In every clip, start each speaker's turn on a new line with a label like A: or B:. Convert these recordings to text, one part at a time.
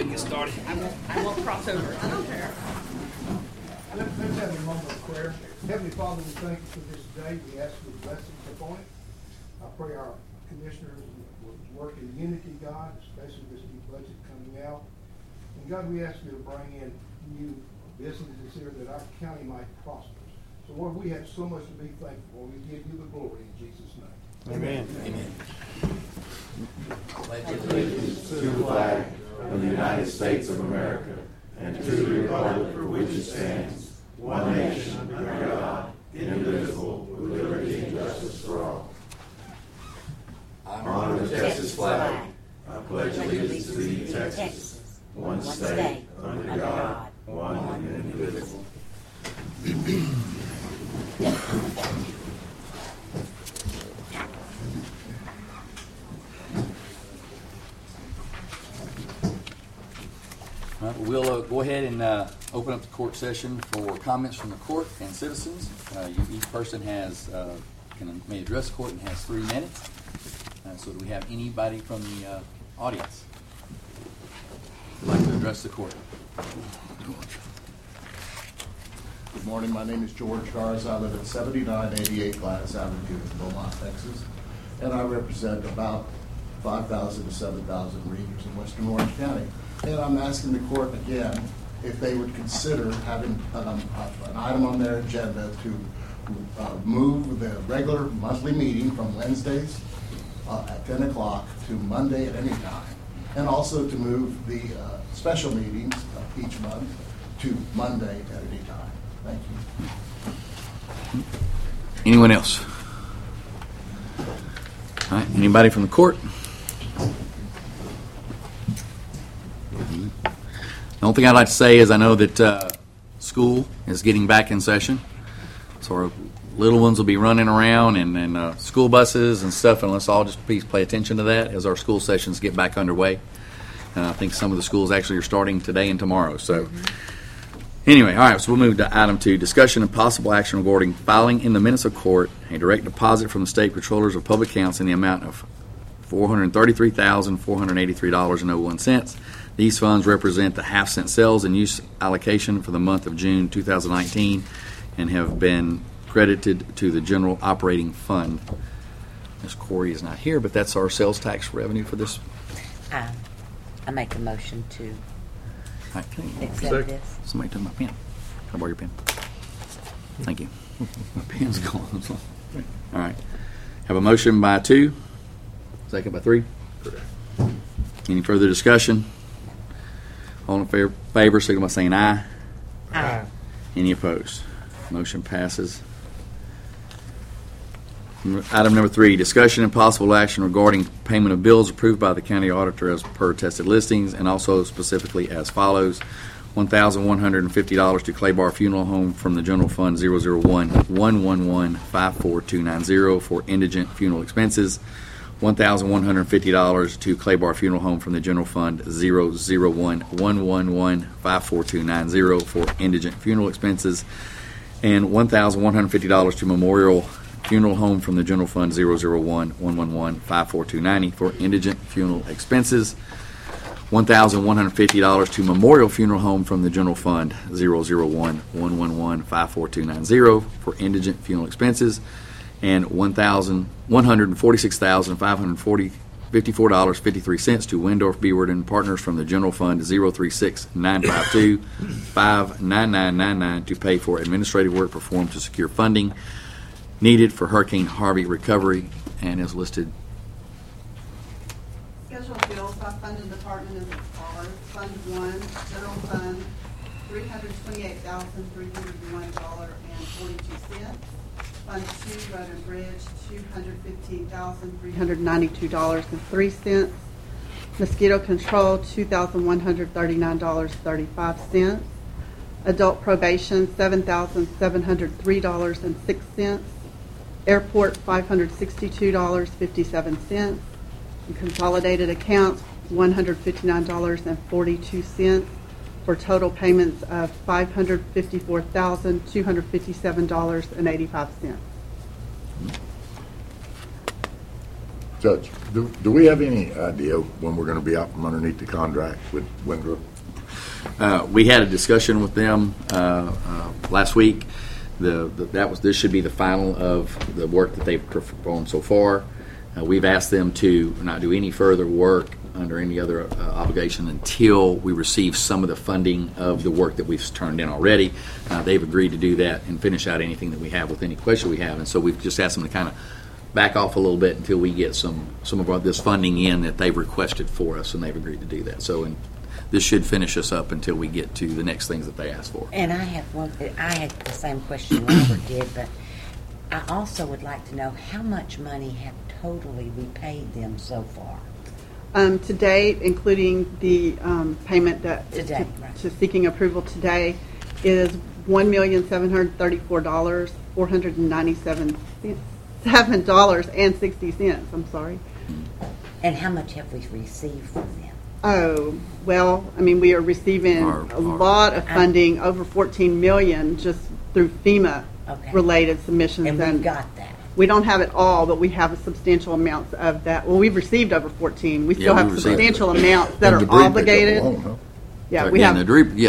A: we can get started.
B: I won't cross over. I don't care.
C: Let's have a moment of prayer. Heavenly Father, we thank you for this day. We ask for blessings upon it. I pray our commissioners will work in unity, God, especially this new budget coming out. And God, we ask you to bring in new businesses here that our county might prosper. So Lord, we have so much to be thankful for. We give you the glory in Jesus' name.
A: Amen. Amen.
D: Allegiance to the flag of the United States of America and to the republic for which it stands, one nation under God, indivisible, with liberty and justice for all. Honor the Texas flag. I pledge allegiance to thee, Texas, one state, under God, one and indivisible.
E: All right, we'll go ahead and open up the court session for comments from the court and citizens. Each person may address the court and has 3 minutes. So do we have anybody from the audience who'd like to address the court?
F: Good morning. My name is George Garza. I live at 7988 Gladys Avenue in Beaumont, Texas. And I represent about 5,000 to 7,000 readers in western Orange County. And I'm asking the court again if they would consider having an item on their agenda to move the regular monthly meeting from Wednesdays at 10 o'clock to Monday at any time. And also to move the special meetings each month to Monday at any time. Thank you.
E: Anyone else? All right, anybody from the court? The only thing I'd like to say is I know that school is getting back in session, so our little ones will be running around and school buses and stuff, and let's all just please pay attention to that as our school sessions get back underway. I think some of the schools actually are starting today and tomorrow. So anyway, all right, so we'll move to item 2, discussion and possible action regarding filing in the minutes of court a direct deposit from the State Controllers of Public Accounts in the amount of $433,483.01. These funds represent the half-cent sales and use allocation for the month of June 2019 and have been credited to the general operating fund. Ms. Corey is not here, but that's our sales tax revenue for this.
G: I make a motion to
E: accept
G: this.
E: Somebody took my pen. Can I borrow your pen? Thank you. My pen's gone. All right. Have a motion by 2, second by 3.
D: Correct.
E: Any further discussion? All in favor, signal by saying aye.
G: Aye.
E: Any opposed? Motion passes. Item number 3, discussion and possible action regarding payment of bills approved by the county auditor as per attested listings, and also specifically as follows: $1,150 to Claybar Funeral Home from the General Fund 001-111-54290 for indigent funeral expenses. $1,150 to Claybar Funeral Home from the General Fund 001-111-54290 for indigent funeral expenses, and $1,150 to Memorial Funeral Home from the General Fund 001-111-54290 for indigent funeral expenses. $1,150 to Memorial Funeral Home from the General Fund 001-111-54290 for indigent funeral expenses, and $1,146,554.53 to Wendorf Beward and Partners from the General Fund 036-952-59999 to pay for administrative work performed to secure funding needed for Hurricane Harvey recovery, and is listed.
H: Scheduled bills by funded department as follows: Fund 1, General Fund, $328,301.42. Fund 2, Road and Bridge, $215,392.03. Mosquito Control, $2,139.35. Adult Probation, $7,703.06. Airport, $562.57. And Consolidated Accounts, $159.42, for total payments of $554,257.85.
A: Judge, do we have any idea when we're going to be out from underneath the contract with Winthrop?
E: We had a discussion with them last week. This should be the final of the work that they've performed so far. We've asked them to not do any further work under any other obligation until we receive some of the funding of the work that we've turned in already. They've agreed to do that and finish out anything that we have with any question we have. And so we've just asked them to kind of back off a little bit until we get some of this funding in that they've requested for us, and they've agreed to do that. So this should finish us up until we get to the next things that they ask for.
G: And I had the same question Robert did, but I also would like to know how much money have totally we paid them so far?
H: To date, including the payment that
G: Today, right.
H: to seeking approval today, is $1,734,497 $7.60. I'm sorry.
G: And how much have we received from them?
H: Oh, well, I mean, we are receiving a lot of funding, over $14 million, just through FEMA related submissions.
G: And we got that.
H: We don't have it all, but we have a substantial amounts of that. Well, we've received over 14. We still have substantial amounts that are obligated. Yeah, we have
E: the debris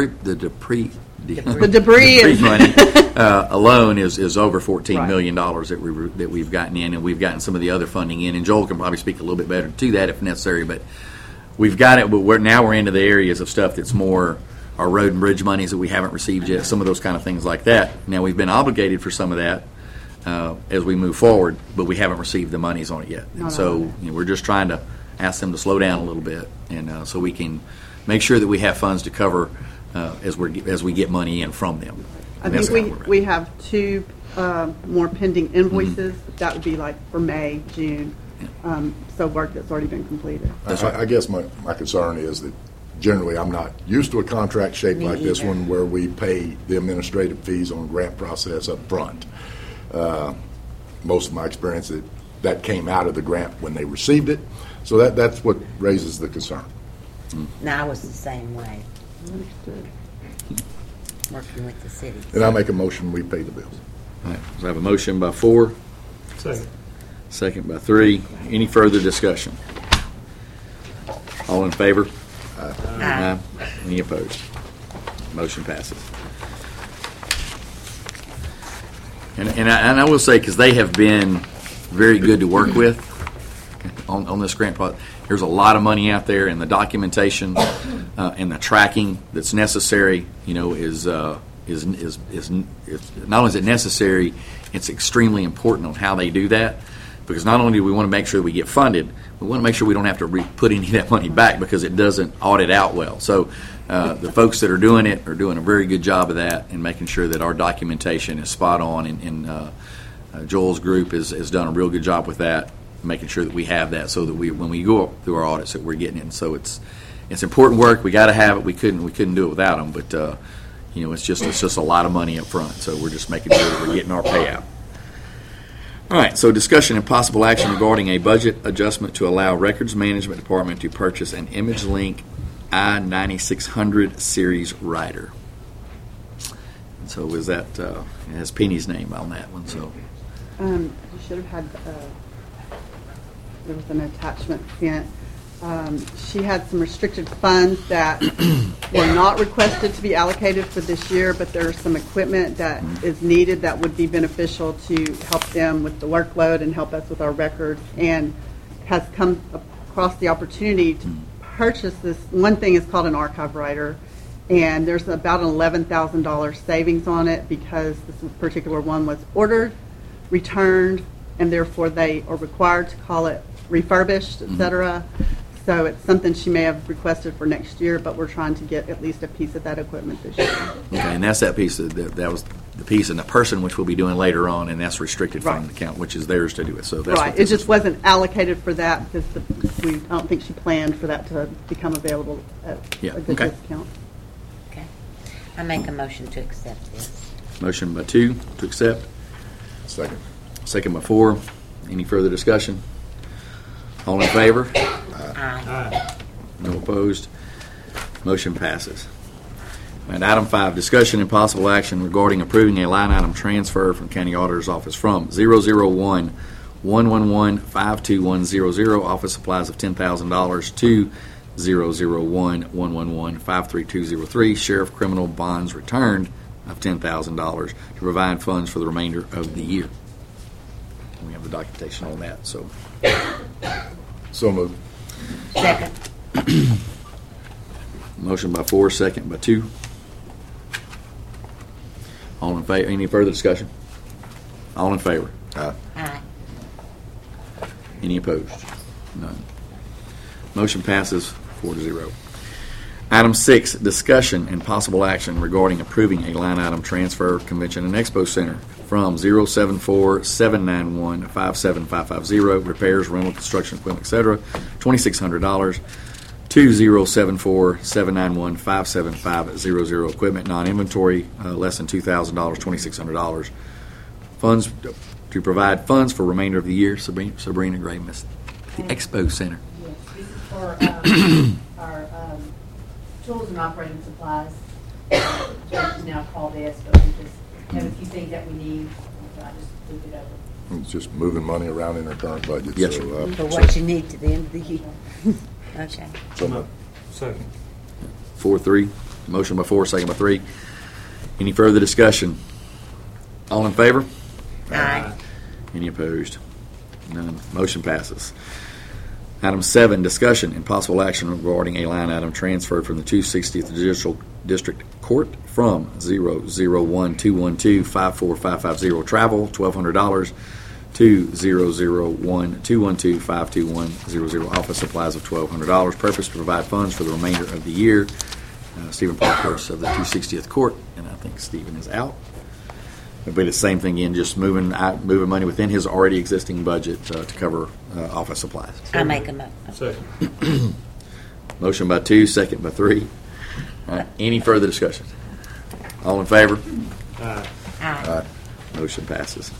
E: money alone is over $14 million that we've gotten in, and we've gotten some of the other funding in. And Joel can probably speak a little bit better to that if necessary. But we've got it. But we're into the areas of stuff that's more our road and bridge monies that we haven't received yet. Some of those kind of things like that. Now we've been obligated for some of that as we move forward, but we haven't received the monies on it yet. And so we're just trying to ask them to slow down a little bit, and so we can make sure that we have funds to cover as we get money in from them.
H: I think we have two more pending invoices. That would be like for May, June. So work that's already been completed.
A: I guess my concern is that generally I'm not used to a contract shaped like this one where we pay the administrative fees on grant process up front. Most of my experience that came out of the grant when they received it. So that's what raises the concern.
G: No, I was the same way. Working with the city.
A: And I make a motion we pay the bills.
E: All right, so I have a motion by 4. Second by 3. Any further discussion? All in favor? Aye. Any opposed? Motion passes. And I will say, because they have been very good to work with on this grant project. There's a lot of money out there, and the documentation and the tracking that's necessary, is not only is it necessary, it's extremely important on how they do that. Because not only do we want to make sure that we get funded, we want to make sure we don't have to put any of that money back because it doesn't audit out well. So the folks that are doing it are doing a very good job of that and making sure that our documentation is spot on. And Joel's group has done a real good job with that, making sure that we have that so that when we go through our audits that we're getting it. And so it's important work. We got to have it. We couldn't do it without them. But it's just a lot of money up front. So we're just making sure that we're getting our payout. All right, so discussion and possible action regarding a budget adjustment to allow Records Management Department to purchase an ImageLink I-9600 series writer. And so it has Penny's name on that one. So
H: you should have had there was an attachment sent. She had some restricted funds that were not requested to be allocated for this year, but there's some equipment that is needed that would be beneficial to help them with the workload and help us with our records, and has come across the opportunity to purchase this. One thing is called an archive writer, and there's about an $11,000 savings on it because this particular one was ordered, returned, and therefore they are required to call it refurbished, etc. So it's something she may have requested for next year, but we're trying to get at least a piece of that equipment this year.
E: Okay, and that's that piece. That was the piece, and the person which we'll be doing later on, and that's restricted fund account, which is theirs to do it. So that's
H: right. It just wasn't allocated for that because I don't think she planned for that to become available at a good discount.
G: Okay. I make a motion to accept this.
E: Motion by 2 to accept.
A: Second.
E: Second by 4. Any further discussion? All in favor?
G: Aye.
E: No opposed. Motion passes. And item 5, discussion and possible action regarding approving a line item transfer from County Auditor's Office from 001 111-52100, office supplies of $10,000 to 001-111-53203, sheriff criminal bonds returned of $10,000 to provide funds for the remainder of the year. We have the documentation on that, so.
A: So moved.
G: Second.
E: Motion by 4, second by 2. All in favor? Any further discussion? All in favor?
A: Aye.
G: Aye.
E: Any opposed? None. Motion passes 4-0. Item 6, discussion and possible action regarding approving a line item transfer Convention and Expo Center from 074-791-57550, repairs, rental, construction equipment, etc., $2,600 to 074-791-57500, equipment, non-inventory, less than $2,000, $2,600. Funds to provide funds for remainder of the year. Sabrina Gray, Miss the Expo Center.
B: Yes, this is for our tools and operating supplies. Judge is now called this, but we just have a few things that we need, so I just moved it over.
A: It's just moving money around in our current budget.
E: Yes,
A: so,
E: sir.
G: For what you need to the end of the year. Okay.
A: So moved.
D: Second.
E: 4-3. Motion by 4, second by 3. Any further discussion? All in favor?
G: Aye.
E: Any opposed? None. Motion passes. Item 7, discussion and possible action regarding a line item transferred from the 260th Judicial District Court from 001-212-54550, travel, $1,200, to 001-212-52100, office supplies of $1,200. Purpose to provide funds for the remainder of the year. Stephen Parkhurst of the 260th Court, and I think Stephen is out. It'll be the same thing again, just moving money within his already existing budget to cover office supplies.
G: I make a motion.
D: Second.
E: Motion by 2, second by 3. All right, any further discussion? All in favor?
D: Aye.
G: Aye.
E: Motion passes.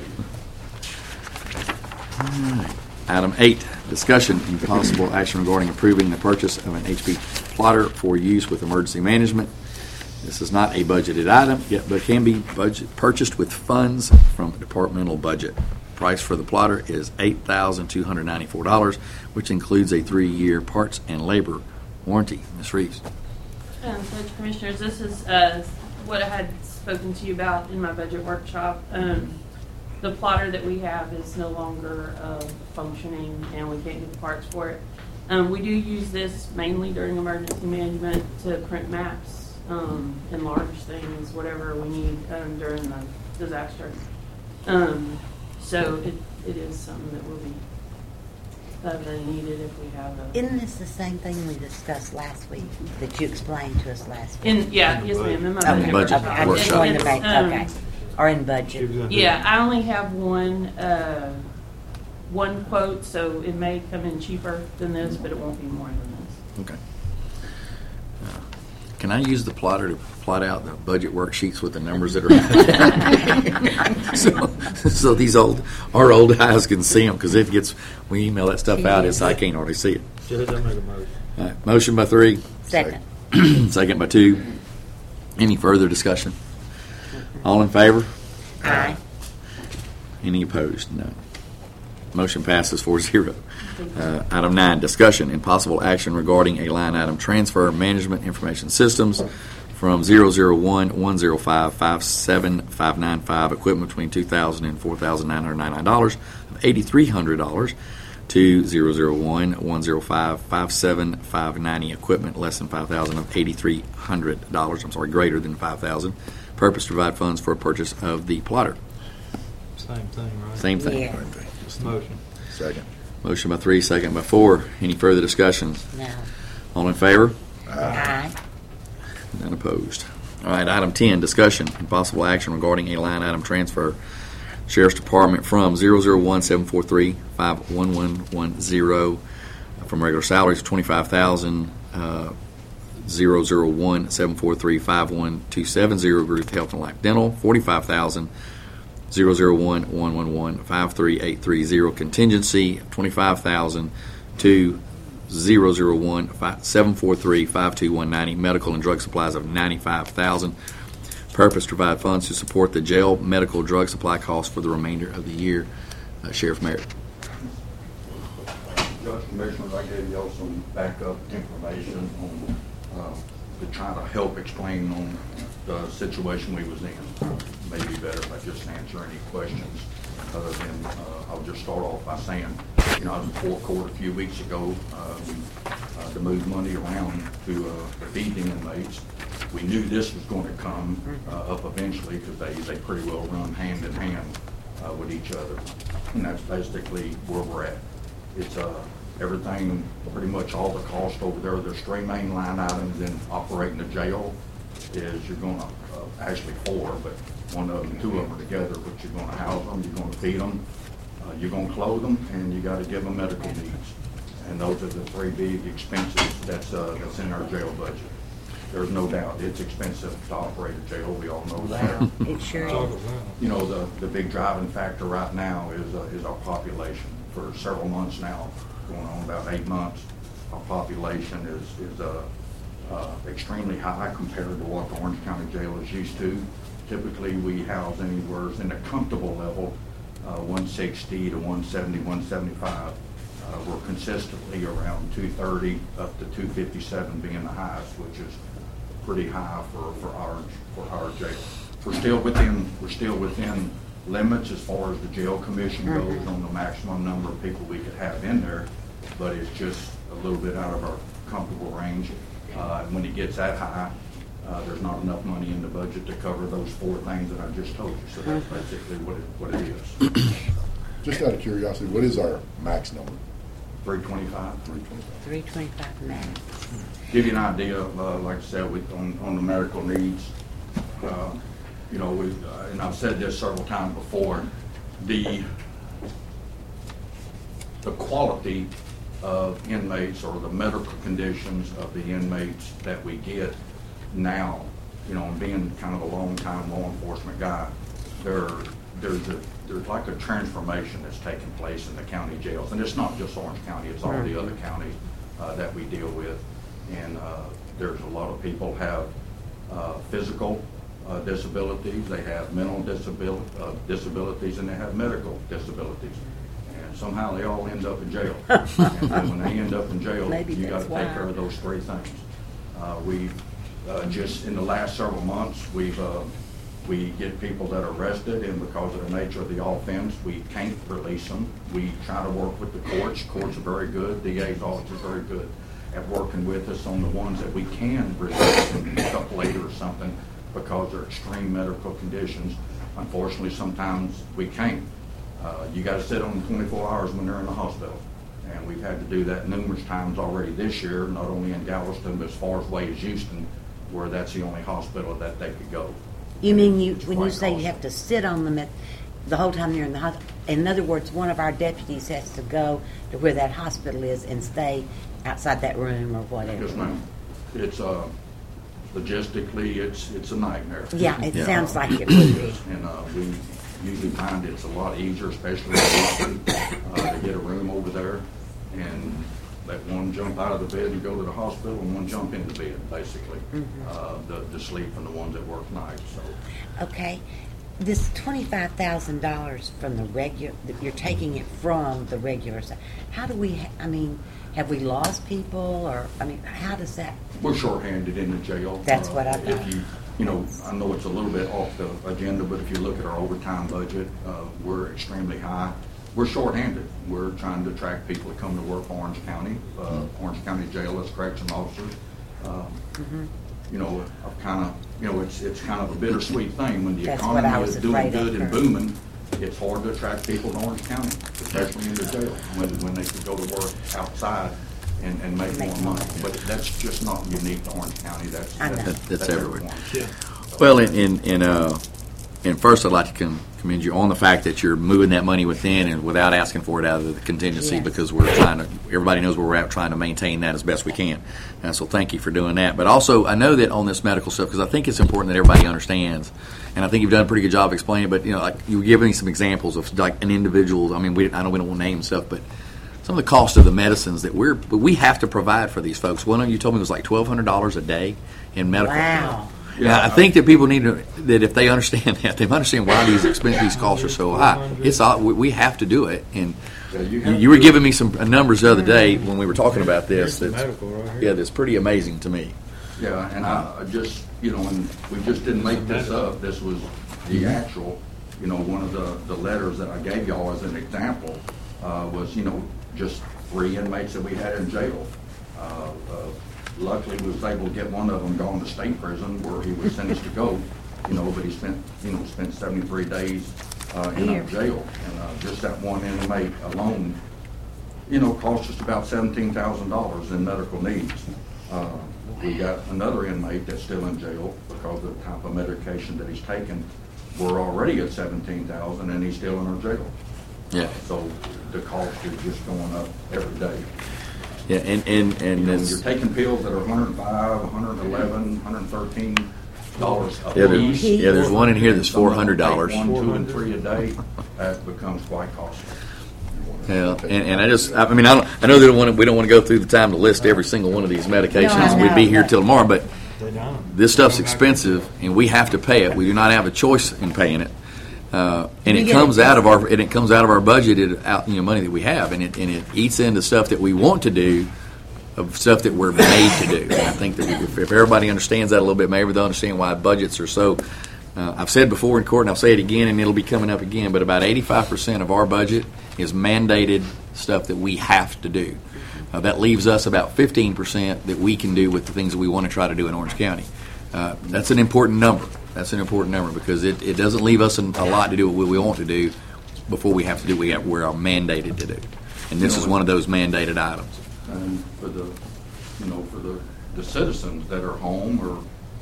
E: All right. Item 8, discussion and possible action regarding approving the purchase of an HP plotter for use with emergency management. This is not a budgeted item, yet but can be purchased with funds from a departmental budget. Price for the plotter is $8,294, which includes a 3-year parts and labor warranty. Ms. Reeves.
B: Judge Commissioners, this is what I had spoken to you about in my budget workshop. The plotter that we have is no longer functioning, and we can't get the parts for it. We do use this mainly during emergency management to print maps, enlarge things, whatever we need during the disaster. So it is something that will be very needed if we have a...
G: Isn't this the same thing we discussed last week that you explained to us last week?
B: Yes, ma'am. In my
G: Okay.
B: budget
E: Budget
G: Okay, I just
E: workshop.
G: wanted to make,
B: It's,
G: okay. Or in budget.
B: Yeah, I only have one quote, so it may come in cheaper than this, but it won't be more than this.
E: Okay. Can I use the plotter to plot out the budget worksheets with the numbers that are so these our old guys can see them, because we email that stuff out, I can't hardly see it.
D: Judge, I make a motion.
E: All right, motion by 3,
G: Second.
E: second by 2. Any further discussion? All in favor?
G: Aye.
E: Any opposed? No. Motion passes 4-0. Item 9, discussion and possible action regarding a line item transfer management information systems from 001-105-57595, equipment between $2,000 and $4,999 of $8,300 to 001-105-57590, equipment less than $5,000 of $8,300. Greater than $5,000. Purpose to provide funds for a purchase of the plotter.
D: Same thing, right?
E: Same thing.
G: Yeah.
D: Motion.
A: Second.
E: Motion by 3, second by 4. Any further discussion?
G: No.
E: All in favor?
G: Aye.
E: None opposed. All right, item 10, discussion and possible action regarding a line item transfer. Sheriff's Department from 001-743-51110 from regular salaries of $25,000, 001-743-51270, Ruth Health and Life Dental, $45,000, 001-111-53830, contingency $25,000 to 001-743-52190, medical and drug supplies of $95,000. Purpose to provide funds to support the jail medical drug supply costs for the remainder of the year. Sheriff Merritt.
I: Judge, Commissioners, I gave y'all some backup information on, to try to help explain on the situation we was in. Maybe better if I just answer any questions other than, I'll just start off by saying, you know, I was before court a few weeks ago, to move money around to feed the inmates. We knew this was going to come up eventually because they pretty well run hand in hand with each other. And that's basically where we're at. It's everything, pretty much all the cost over there. There's three main line items in operating the jail. Is you're going to, actually four, but one of them, two of them are together, but you're going to house them, you're going to feed them, you're going to clothe them, and you got to give them medical needs. And those are the three big expenses that's in our jail budget. There's no doubt it's expensive to operate a jail. We all know that.
G: Wow, it sure is.
I: You know, the big driving factor right now is our population. For several months now, going on about 8 months, our population is extremely high compared to what the Orange County Jail is used to. Typically, we house anywhere in a comfortable level, 160 to 170, 175. We're consistently around 230 up to 257 being the highest, which is pretty high for our jail. We're still within limits as far as the jail commission goes on the maximum number of people we could have in there, but it's just a little bit out of our comfortable range. When it gets that high, there's not enough money in the budget to cover those four things that I just told you. So that's basically what it is.
A: Just out of curiosity, what is our max number?
I: 325.
G: 325 max.
I: Give you an idea, like I said, on the medical needs, you know, and I've said this several times before, the quality of inmates or the medical conditions of the inmates that we get now, you know, and being kind of a long-time law enforcement guy, there's like a transformation that's taking place in the county jails. And it's not just Orange County, it's all the other counties that we deal with. And there's a lot of people have physical disabilities, they have mental disabilities, and they have medical disabilities. And somehow they all end up in jail. And then when they end up in jail, you got to take care of those three things. We've just in the last several months, we get people that are arrested, and because of the nature of the offense, we can't release them. We try to work with the courts. Courts are very good. DA's office is very good at working with us on the ones that we can release and pick up later or something because they're extreme medical conditions. Unfortunately, sometimes we can't. You got to sit on them 24 hours when they're in the hospital. And we've had to do that numerous times already this year, not only in Galveston, but as far away as Houston, where that's the only hospital that they could go.
G: You mean when you say you have to sit on them the whole time you're in the hospital? In other words, one of our deputies has to go to where that hospital is and stay outside that room or whatever.
I: Yes, ma'am. It's logistically, it's a nightmare.
G: Yeah, it sounds like it would be.
I: And we usually find it's a lot easier, especially to get a room over there and let one jump out of the bed and go to the hospital, and one jump into bed, basically, to sleep, and the ones that work nights. So.
G: Okay. This $25,000 from the regular, you're taking it from the regular side. How do we, have we lost people, or, how does that?
I: We're shorthanded in the jail.
G: That's what I thought.
I: If you know, I know it's a little bit off the agenda, but if you look at our overtime budget, we're extremely high. We're shorthanded. We're trying to attract people to come to work for Orange County, Orange County Jail as correction officers. You know, I've kind of, you know, it's kind of a bittersweet thing when the economy is doing good and booming. It's hard to attract people to Orange County, especially in the jail, when they could go to work outside and make more money. But that's just not unique to Orange County. That's everywhere.
E: Well, and first I'd like to commend you on the fact that you're moving that money within and without asking for it out of the contingency, because we're trying to, everybody knows where we're at, trying to maintain that as best we can. And so thank you for doing that. But also, I know that on this medical stuff, because I think it's important that everybody understands, and I think you've done a pretty good job explaining, but, you know, like you were giving me some examples of like an individual, I know we don't want to name stuff, but some of the cost of the medicines that we have to provide for these folks. One of you told me it was like $1,200 a day in medical.
G: Wow.
E: Yeah, I think that people need to, that if they understand that, they understand why these costs are so high. It's all, we have to do it. And you were giving me some numbers the other day when we were talking about this. That's pretty amazing to me.
I: Yeah, and I just, and we just didn't make this up. This was the actual, one of the letters that I gave y'all as an example was, just 3 inmates that we had in jail. Luckily, we was able to get one of them gone to state prison where he was sentenced to go, but he spent 73 days in our jail. And just that one inmate alone, cost us about $17,000 in medical needs. We got another inmate that's still in jail because of the type of medication that he's taken. We're already at $17,000 and he's still in our jail.
E: Yeah.
I: So the cost is just going up every day.
E: Yeah, and
I: you're taking pills that are $105, $111, $113 a
E: yeah,
I: piece.
E: Yeah, there's one in here that's $400.
I: 1, 2, and 3 a day. That becomes quite costly.
E: Yeah, and I know we don't want to go through the time to list every single one of these medications.
G: No,
E: We'd be here till tomorrow, but this stuff's expensive, and we have to pay it. We do not have a choice in paying it. And it comes out of our budgeted money that we have, and it eats into stuff that we want to do, of stuff that we're made to do. And I think that if everybody understands that a little bit, maybe they'll understand why budgets are so. I've said before in court, and I'll say it again, and it'll be coming up again. But about 85% of our budget is mandated stuff that we have to do. That leaves us about 15% that we can do with the things that we want to try to do in Orange County. That's an important number. That's an important number because it doesn't leave us a lot to do what we want to do before we have to do what we're mandated to do. And this is one of those mandated items.
I: And for the citizens that are home or,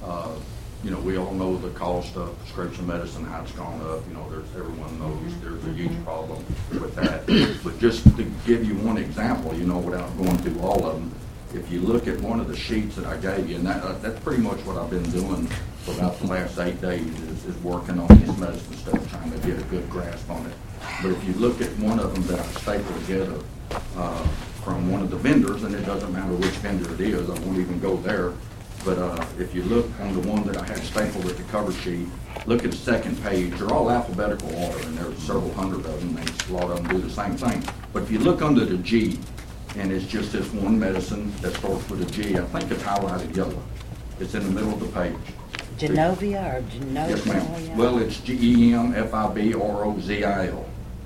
I: we all know the cost of prescription medicine, how it's gone up. Everyone knows there's a huge problem with that. But just to give you one example, without going through all of them, if you look at one of the sheets that I gave you, and that's pretty much what I've been doing for about the last 8 days is working on this medicine stuff, trying to get a good grasp on it. But if you look at one of them that I stapled together from one of the vendors, and it doesn't matter which vendor it is, I won't even go there. But if you look on the one that I had stapled with the cover sheet, look at the second page. They're all alphabetical order, and there's several hundred of them. And a lot of them do the same thing. But if you look under the G, and it's just this one medicine that starts with a G, I think it's highlighted yellow. It's in the middle of the page.
G: Genovia or Genovia?
I: Yes, ma'am. Well, it's GEMFIBROZIL.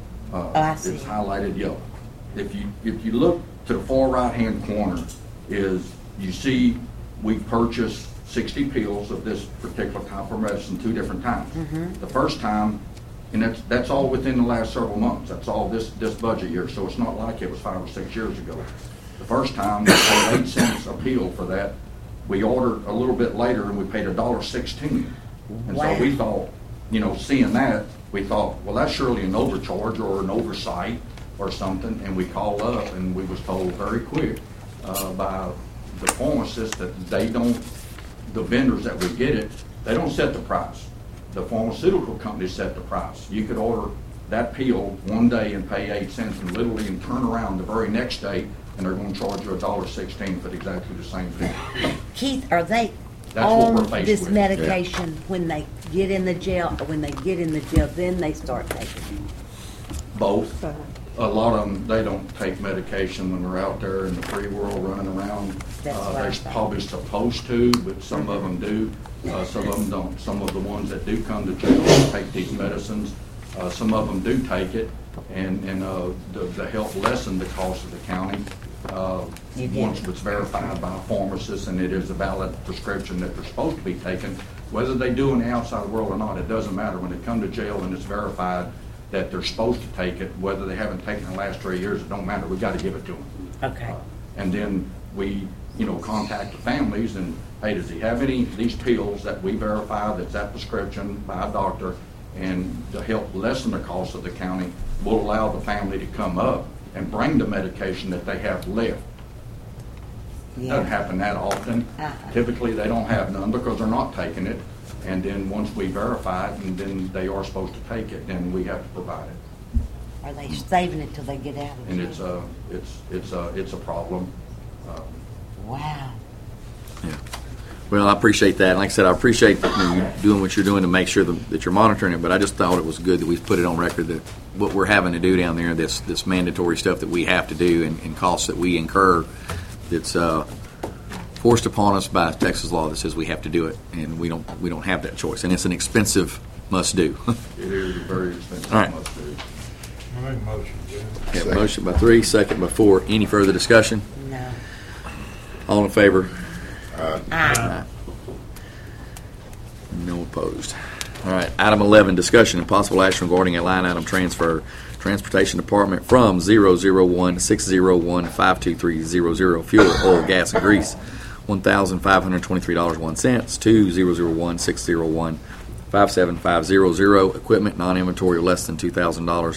G: I see.
I: It's highlighted yellow. If you look to the far right-hand corner, you see we've purchased 60 pills of this particular type of medicine 2 different times. Mm-hmm. The first time, and that's all within the last several months. That's all this budget year, so it's not like it was 5 or 6 years ago. The first time, we paid 8 cents a pill for that. We ordered a little bit later, and we paid $1.16. And
G: wow.
I: So we thought, seeing that, we thought, well, that's surely an overcharge or an oversight or something. And we called up, and we was told very quick by the pharmacists that the vendors that would get it, they don't set the price. The pharmaceutical companies set the price. You could order that pill one day and pay 8 cents and literally and turn around the very next day and they're going to charge you $1.16 for exactly the same thing.
G: Keith, are they on this medication when they get in the jail, or when they get in the jail, then they start taking it?
I: Both. A lot of them, they don't take medication when they're out there in the free world running around. They're probably supposed to, but some of them do. Some of them don't. Some of the ones that do come to jail take these medicines. Some of them do take it, and to help lessen the cost of the county, once it's verified by a pharmacist and it is a valid prescription that they're supposed to be taking, whether they do in the outside world or not, it doesn't matter. When they come to jail and it's verified that they're supposed to take it, whether they haven't taken it in the last 3 years, it don't matter. We've got to give it to them.
G: Okay.
I: And then we, contact the families and, hey, does he have any of these pills that we verify that's that prescription by a doctor? And to help lessen the cost of the county, we'll allow the family to come up and bring the medication that they have left. Yeah. Doesn't happen that often. Typically, they don't have none because they're not taking it. And then once we verify it, and then they are supposed to take it, then we have to provide it.
G: Are they saving it till they get out of jail?
I: And it's a problem.
G: Wow.
E: Yeah. Well, I appreciate that. Like I said, I appreciate you doing what you're doing to make sure that you're monitoring it, but I just thought it was good that we put it on record that what we're having to do down there, this mandatory stuff that we have to do and costs that we incur, that's forced upon us by Texas law that says we have to do it, and we don't have that choice. And it's an expensive must-do.
I: It is a very expensive
E: All right.
I: must-do.
J: I make a motion, Jim.
E: Have a motion by 3, second by 4. Any further discussion?
G: No.
E: All in favor?
G: Aye.
E: No opposed. All right, item 11, discussion and possible action regarding a line item transfer, Transportation Department from 001-601-52300, fuel, oil, gas, and grease, $1,523.01 to 001-601-57500, equipment, non-inventory less than $2,000,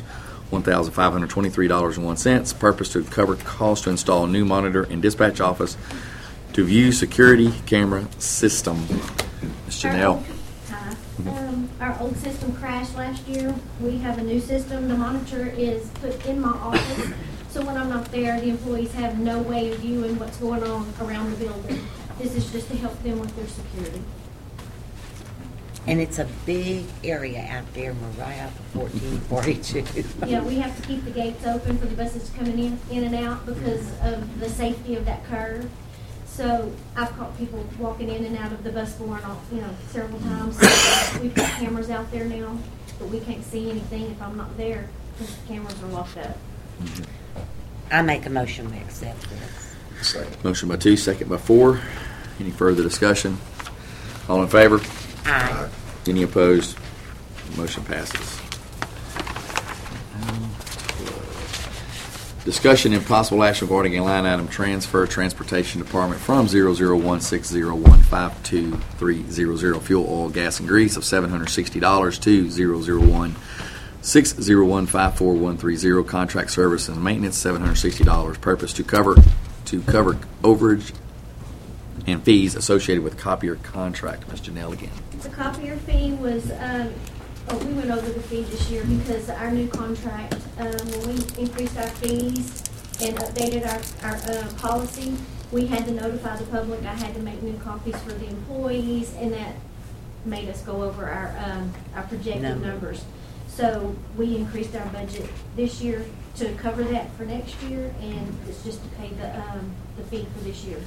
E: $1,523.01, purpose to cover cost to install new monitor in dispatch office to view security camera system. Ms. Janelle.
K: Our old system crashed last year. We have a new system. The monitor is put in my office, so when I'm not there, the employees have no way of viewing what's going on around the building. This is just to help them with their security.
G: And it's a big area out there. We're right off of 1442.
K: Yeah, we have to keep the gates open for the buses coming in and out because of the safety of that curve. So I've caught people walking in and out of the bus barn, several times. So we've got cameras out there now, but we can't see anything if I'm not there because the cameras are locked up.
G: I make a motion we accept this.
A: Second.
E: Motion by 2, second by 4. Any further discussion? All in favor?
G: Aye.
E: Any opposed? Motion passes. Discussion and possible action regarding a line item transfer, Transportation Department from 001-601-52300, fuel, oil, gas, and grease of $760 to 001-601-54130, contract service and maintenance $760, purpose to cover overage and fees associated with copier contract. Ms. Janelle again.
K: The copier fee was, we went over the fee this year because our new contract, when we increased our fees and updated our policy, we had to notify the public. I had to make new copies for the employees, and that made us go over our projected numbers. So we increased our budget this year to cover that for next year, and it's just to pay the fee for this year.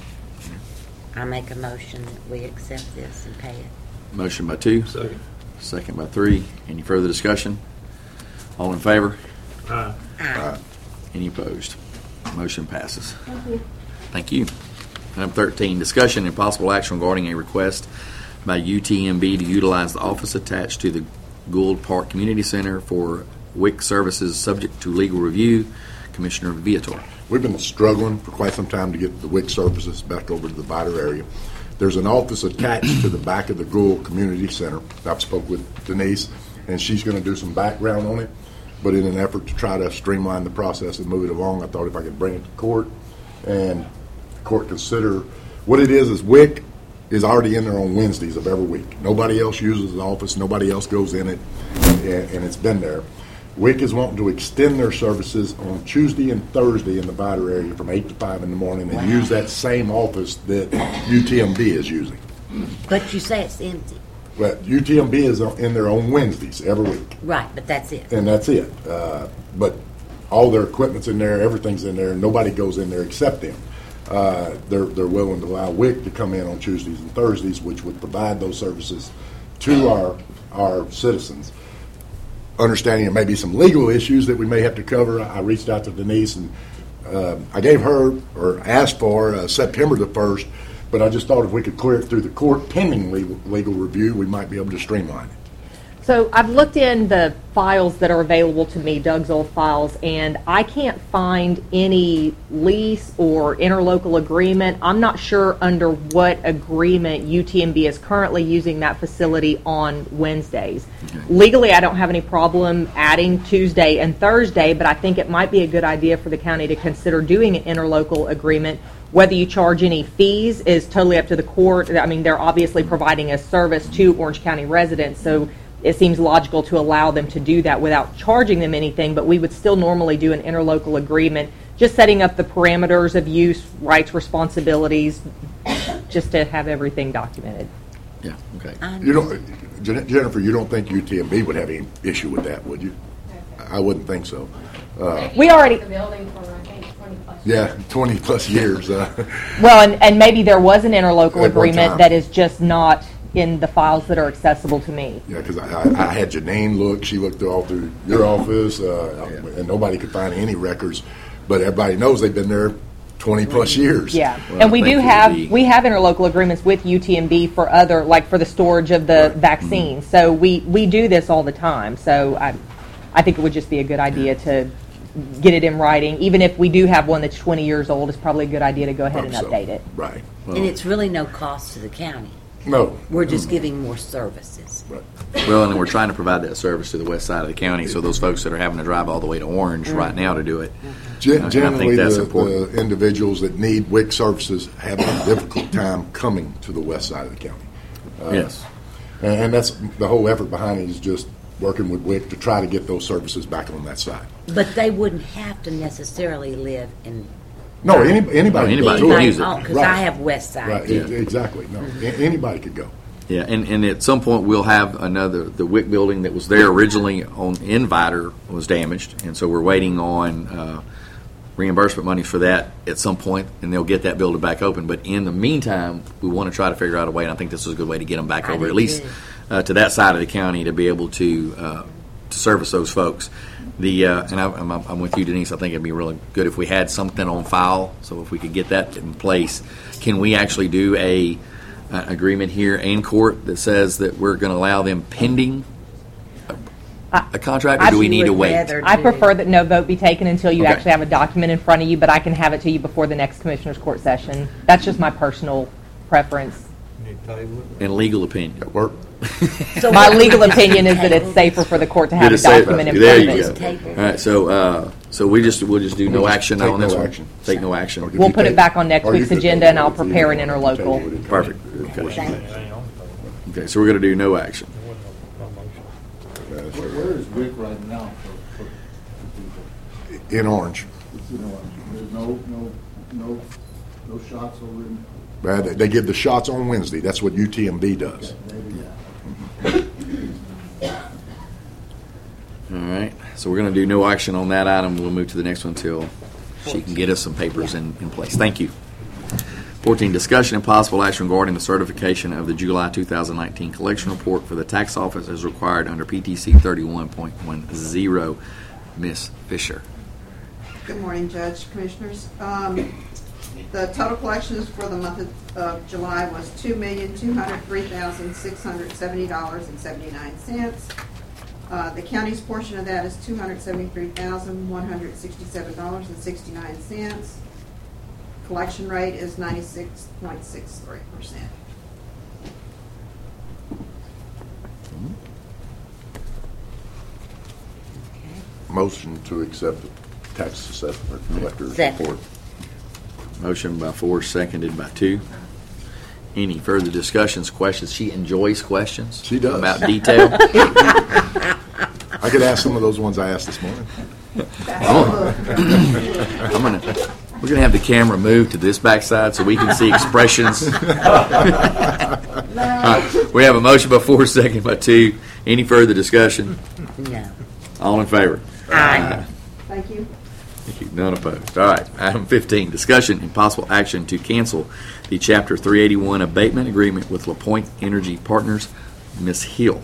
G: I make a motion that we accept this and pay it.
E: Motion by 2.
J: Second.
E: Second by 3. Any further discussion? All in favor?
J: Aye.
G: Aye.
E: Any opposed? Motion passes.
K: Thank you.
E: Thank you. Item 13, discussion and possible action regarding a request by UTMB to utilize the office attached to the Gould Park Community Center for WIC services subject to legal review. Commissioner Viator.
A: We've been struggling for quite some time to get the WIC services back over to the Vidor area. There's an office attached to the back of the Gould Community Center. I've spoke with Denise, and she's going to do some background on it. But in an effort to try to streamline the process and move it along, I thought if I could bring it to court and the court consider what it is WIC is already in there on Wednesdays of every week. Nobody else uses the office. Nobody else goes in it, and it's been there. WIC is wanting to extend their services on Tuesday and Thursday in the Vidor area from 8 to 5 in the morning and use that same office that UTMB is using.
G: But you say it's empty.
A: Well, UTMB is in there on Wednesdays every week.
G: Right, but that's it.
A: And that's it. But all their equipment's in there, everything's in there, and nobody goes in there except them. They're willing to allow WIC to come in on Tuesdays and Thursdays, which would provide those services to our citizens. Understanding there may be some legal issues that we may have to cover, I reached out to Denise and I gave her, or asked for, September the 1st, but I just thought if we could clear it through the court pending legal review, we might be able to streamline it.
L: So I've looked in the files that are available to me, Doug's old files, and I can't find any lease or interlocal agreement. I'm not sure under what agreement UTMB is currently using that facility on Wednesdays. Okay. Legally, I don't have any problem adding Tuesday and Thursday, but I think it might be a good idea for the county to consider doing an interlocal agreement. Whether you charge any fees is totally up to the court. I mean, they're obviously providing a service to Orange County residents, so it seems logical to allow them to do that without charging them anything, but we would still normally do an interlocal agreement, just setting up the parameters of use, rights, responsibilities, just to have everything documented.
E: Yeah, okay.
A: You don't, Jennifer, you don't think UTMB would have any issue with that, would you? I wouldn't think so.
L: We already-
K: The building for, I think, 20+
A: Yeah, 20+ years.
L: Well, and maybe there was an interlocal
A: At one
L: agreement
A: time.
L: that is just not in the files that are accessible to me.
A: Yeah, because I had Janine look. She looked all through your office, and nobody could find any records. But everybody knows they've been there 20+ years.
L: Yeah,
E: Well,
L: and we
E: I
L: do
E: think
L: have
E: it'd be-
L: we have interlocal agreements with UTMB for other, like for the storage of the vaccines. So we do this all the time. So I think it would just be a good idea to get it in writing. Even if we do have one that's 20 years old, it's probably a good idea to go ahead and
A: So,
L: update it.
A: Right.
G: And it's really no cost to the county.
A: No.
G: We're just giving more services.
A: Right.
E: Well, and we're trying to provide that service to the west side of the county, so those folks that are having to drive all the way to Orange right now to do it. And I
A: Generally,
E: think that's important.
A: the individuals that need WIC services have a difficult time coming to the west side of the county.
E: Yes.
A: And that's the whole effort behind it is just working with WIC to try to get those services back on that side.
G: But they wouldn't have to necessarily live in.
A: No, anybody
E: anybody
A: could
E: can use it.
G: Because
A: Right.
G: I have West Side.
A: Right,
G: too.
A: exactly. No, anybody could go.
E: Yeah, and at some point we'll have the WIC building that was there originally in Vidor was damaged, and so we're waiting on reimbursement money for that at some point, and they'll get that building back open. But in the meantime, we want to try to figure out a way, and I think this is a good way to get them back
G: I
E: over,
G: do
E: at least
G: too.
E: to that side of the county, to be able to service those folks. And I'm with you, Denise. I think it'd be really good if we had something on file. So if we could get that in place, can we actually do a agreement here in court that says that we're going to allow them pending a contract, or do we need to wait?
L: I prefer that no vote be taken until you
E: Okay.
L: actually have a document in front of you, but I can have it to you before the next Commissioners Court session. That's just my personal preference.
J: Need to table it?
E: In legal opinion.
A: At work.
G: So
L: My
G: what-
L: legal opinion is that it's safer for the court to have
E: Good
L: a
E: to say-
L: document in
E: there
L: front
E: you
L: of
E: go.
L: it.
G: Table.
E: All right, so we'll just do no action
A: Take
E: on this
A: no
E: one.
A: action.
E: Take no action.
A: Or
L: We'll put it back on next
A: or you
L: week's
A: could
L: agenda,
A: table
L: and I'll
A: it if you
L: prepare an
A: want to
L: interlocal.
A: table it.
E: Perfect. Okay.
G: Thank you.
J: It ain't on the
E: Okay, so we're going to do no action.
J: no motion.
F: Where is WIC right now for people?
A: In Orange.
F: You know, there's no shots over in.
A: They give the shots on Wednesday. That's what UTMB does.
E: All right, so we're going to do no action on that item. We'll move to the next one until she can get us some papers in place. Thank you. 14, discussion and possible action regarding the certification of the July 2019 collection report for the tax office as required under PTC 31.10. Ms. Fisher.
H: Good morning, Judge, Commissioners. The total collections for the month of July was $2,203,670.79. The county's portion of that is $273,167.69. Collection rate is 96.63%.
A: Motion to accept the tax assessment collector's
G: Second.
A: report.
E: Motion by 4, seconded by 2. Any further discussions, questions? She enjoys questions.
A: She does.
E: About detail.
A: I could ask some of those ones I asked this morning.
E: We're gonna have the camera move to this backside so we can see expressions. All right, we have a motion by 4, seconded by 2. Any further discussion?
G: No.
E: All in favor?
G: Aye.
H: Thank you.
E: Thank you. None opposed. All right. Item 15, discussion and possible action to cancel the Chapter 381 abatement agreement with LaPointe Energy Partners. Ms. Hill.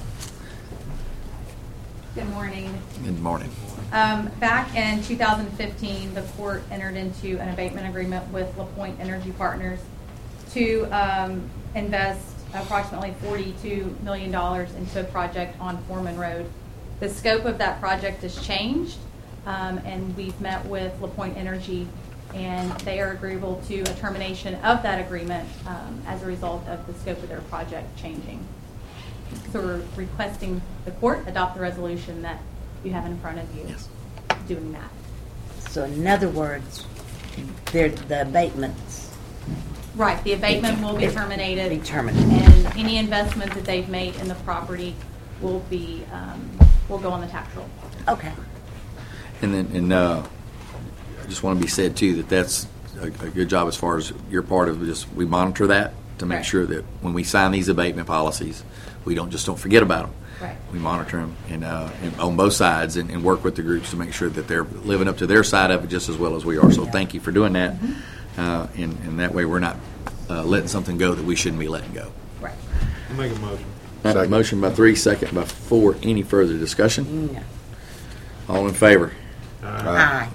M: Good morning.
E: Good morning.
M: Back in 2015, the court entered into an abatement agreement with LaPointe Energy Partners to invest approximately $42 million into a project on Foreman Road. The scope of that project has changed, and we've met with LaPointe Energy, and they are agreeable to a termination of that agreement as a result of the scope of their project changing. So we're requesting the court adopt the resolution that you have in front of you.
E: Yes.
M: Doing that.
G: So in other words, the abatements
M: Right, the abatement will be terminated.
G: be terminated.
M: And any investment that they've made in the property will be, will go on the tax roll.
G: Okay.
E: And then, I just want to be said too that that's a good job as far as your part of just, we monitor that to make
M: Right.
E: sure that when we sign these abatement policies, we don't forget about them.
M: Right.
E: We monitor them and on both sides and work with the groups to make sure that they're living up to their side of it just as well as we are. So thank you for doing that. And that way we're not letting something go that we shouldn't be letting go.
M: Right.
J: Make a motion.
A: Second.
E: Motion by 3, second by 4. Any further discussion?
G: No.
E: All in favor?
G: Aye.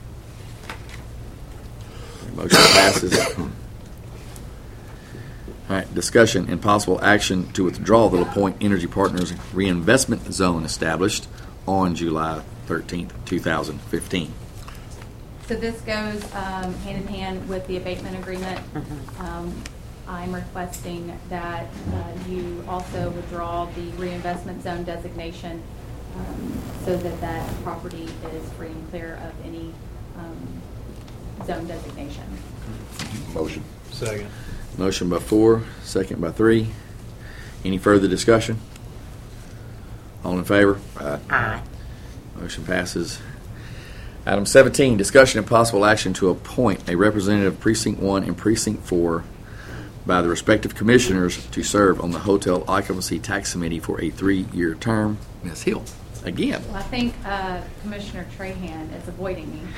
E: Motion passes. All right, discussion and possible action to withdraw the LaPointe Energy Partners reinvestment zone established on July 13th, 2015.
M: So this goes hand in hand with the abatement agreement. I'm requesting that you also withdraw the reinvestment zone designation so that that property is free and clear of any zone designation.
A: Motion.
J: Second.
E: Motion by 4, second by 3. Any further discussion? All in favor?
G: Aye.
E: Motion passes. Item 17, discussion and possible action to appoint a representative of Precinct 1 and Precinct 4 by the respective commissioners to serve on the Hotel Occupancy Tax Committee for a 3-year term. Ms. Hill, again.
M: Well, I think Commissioner Trahan is avoiding me.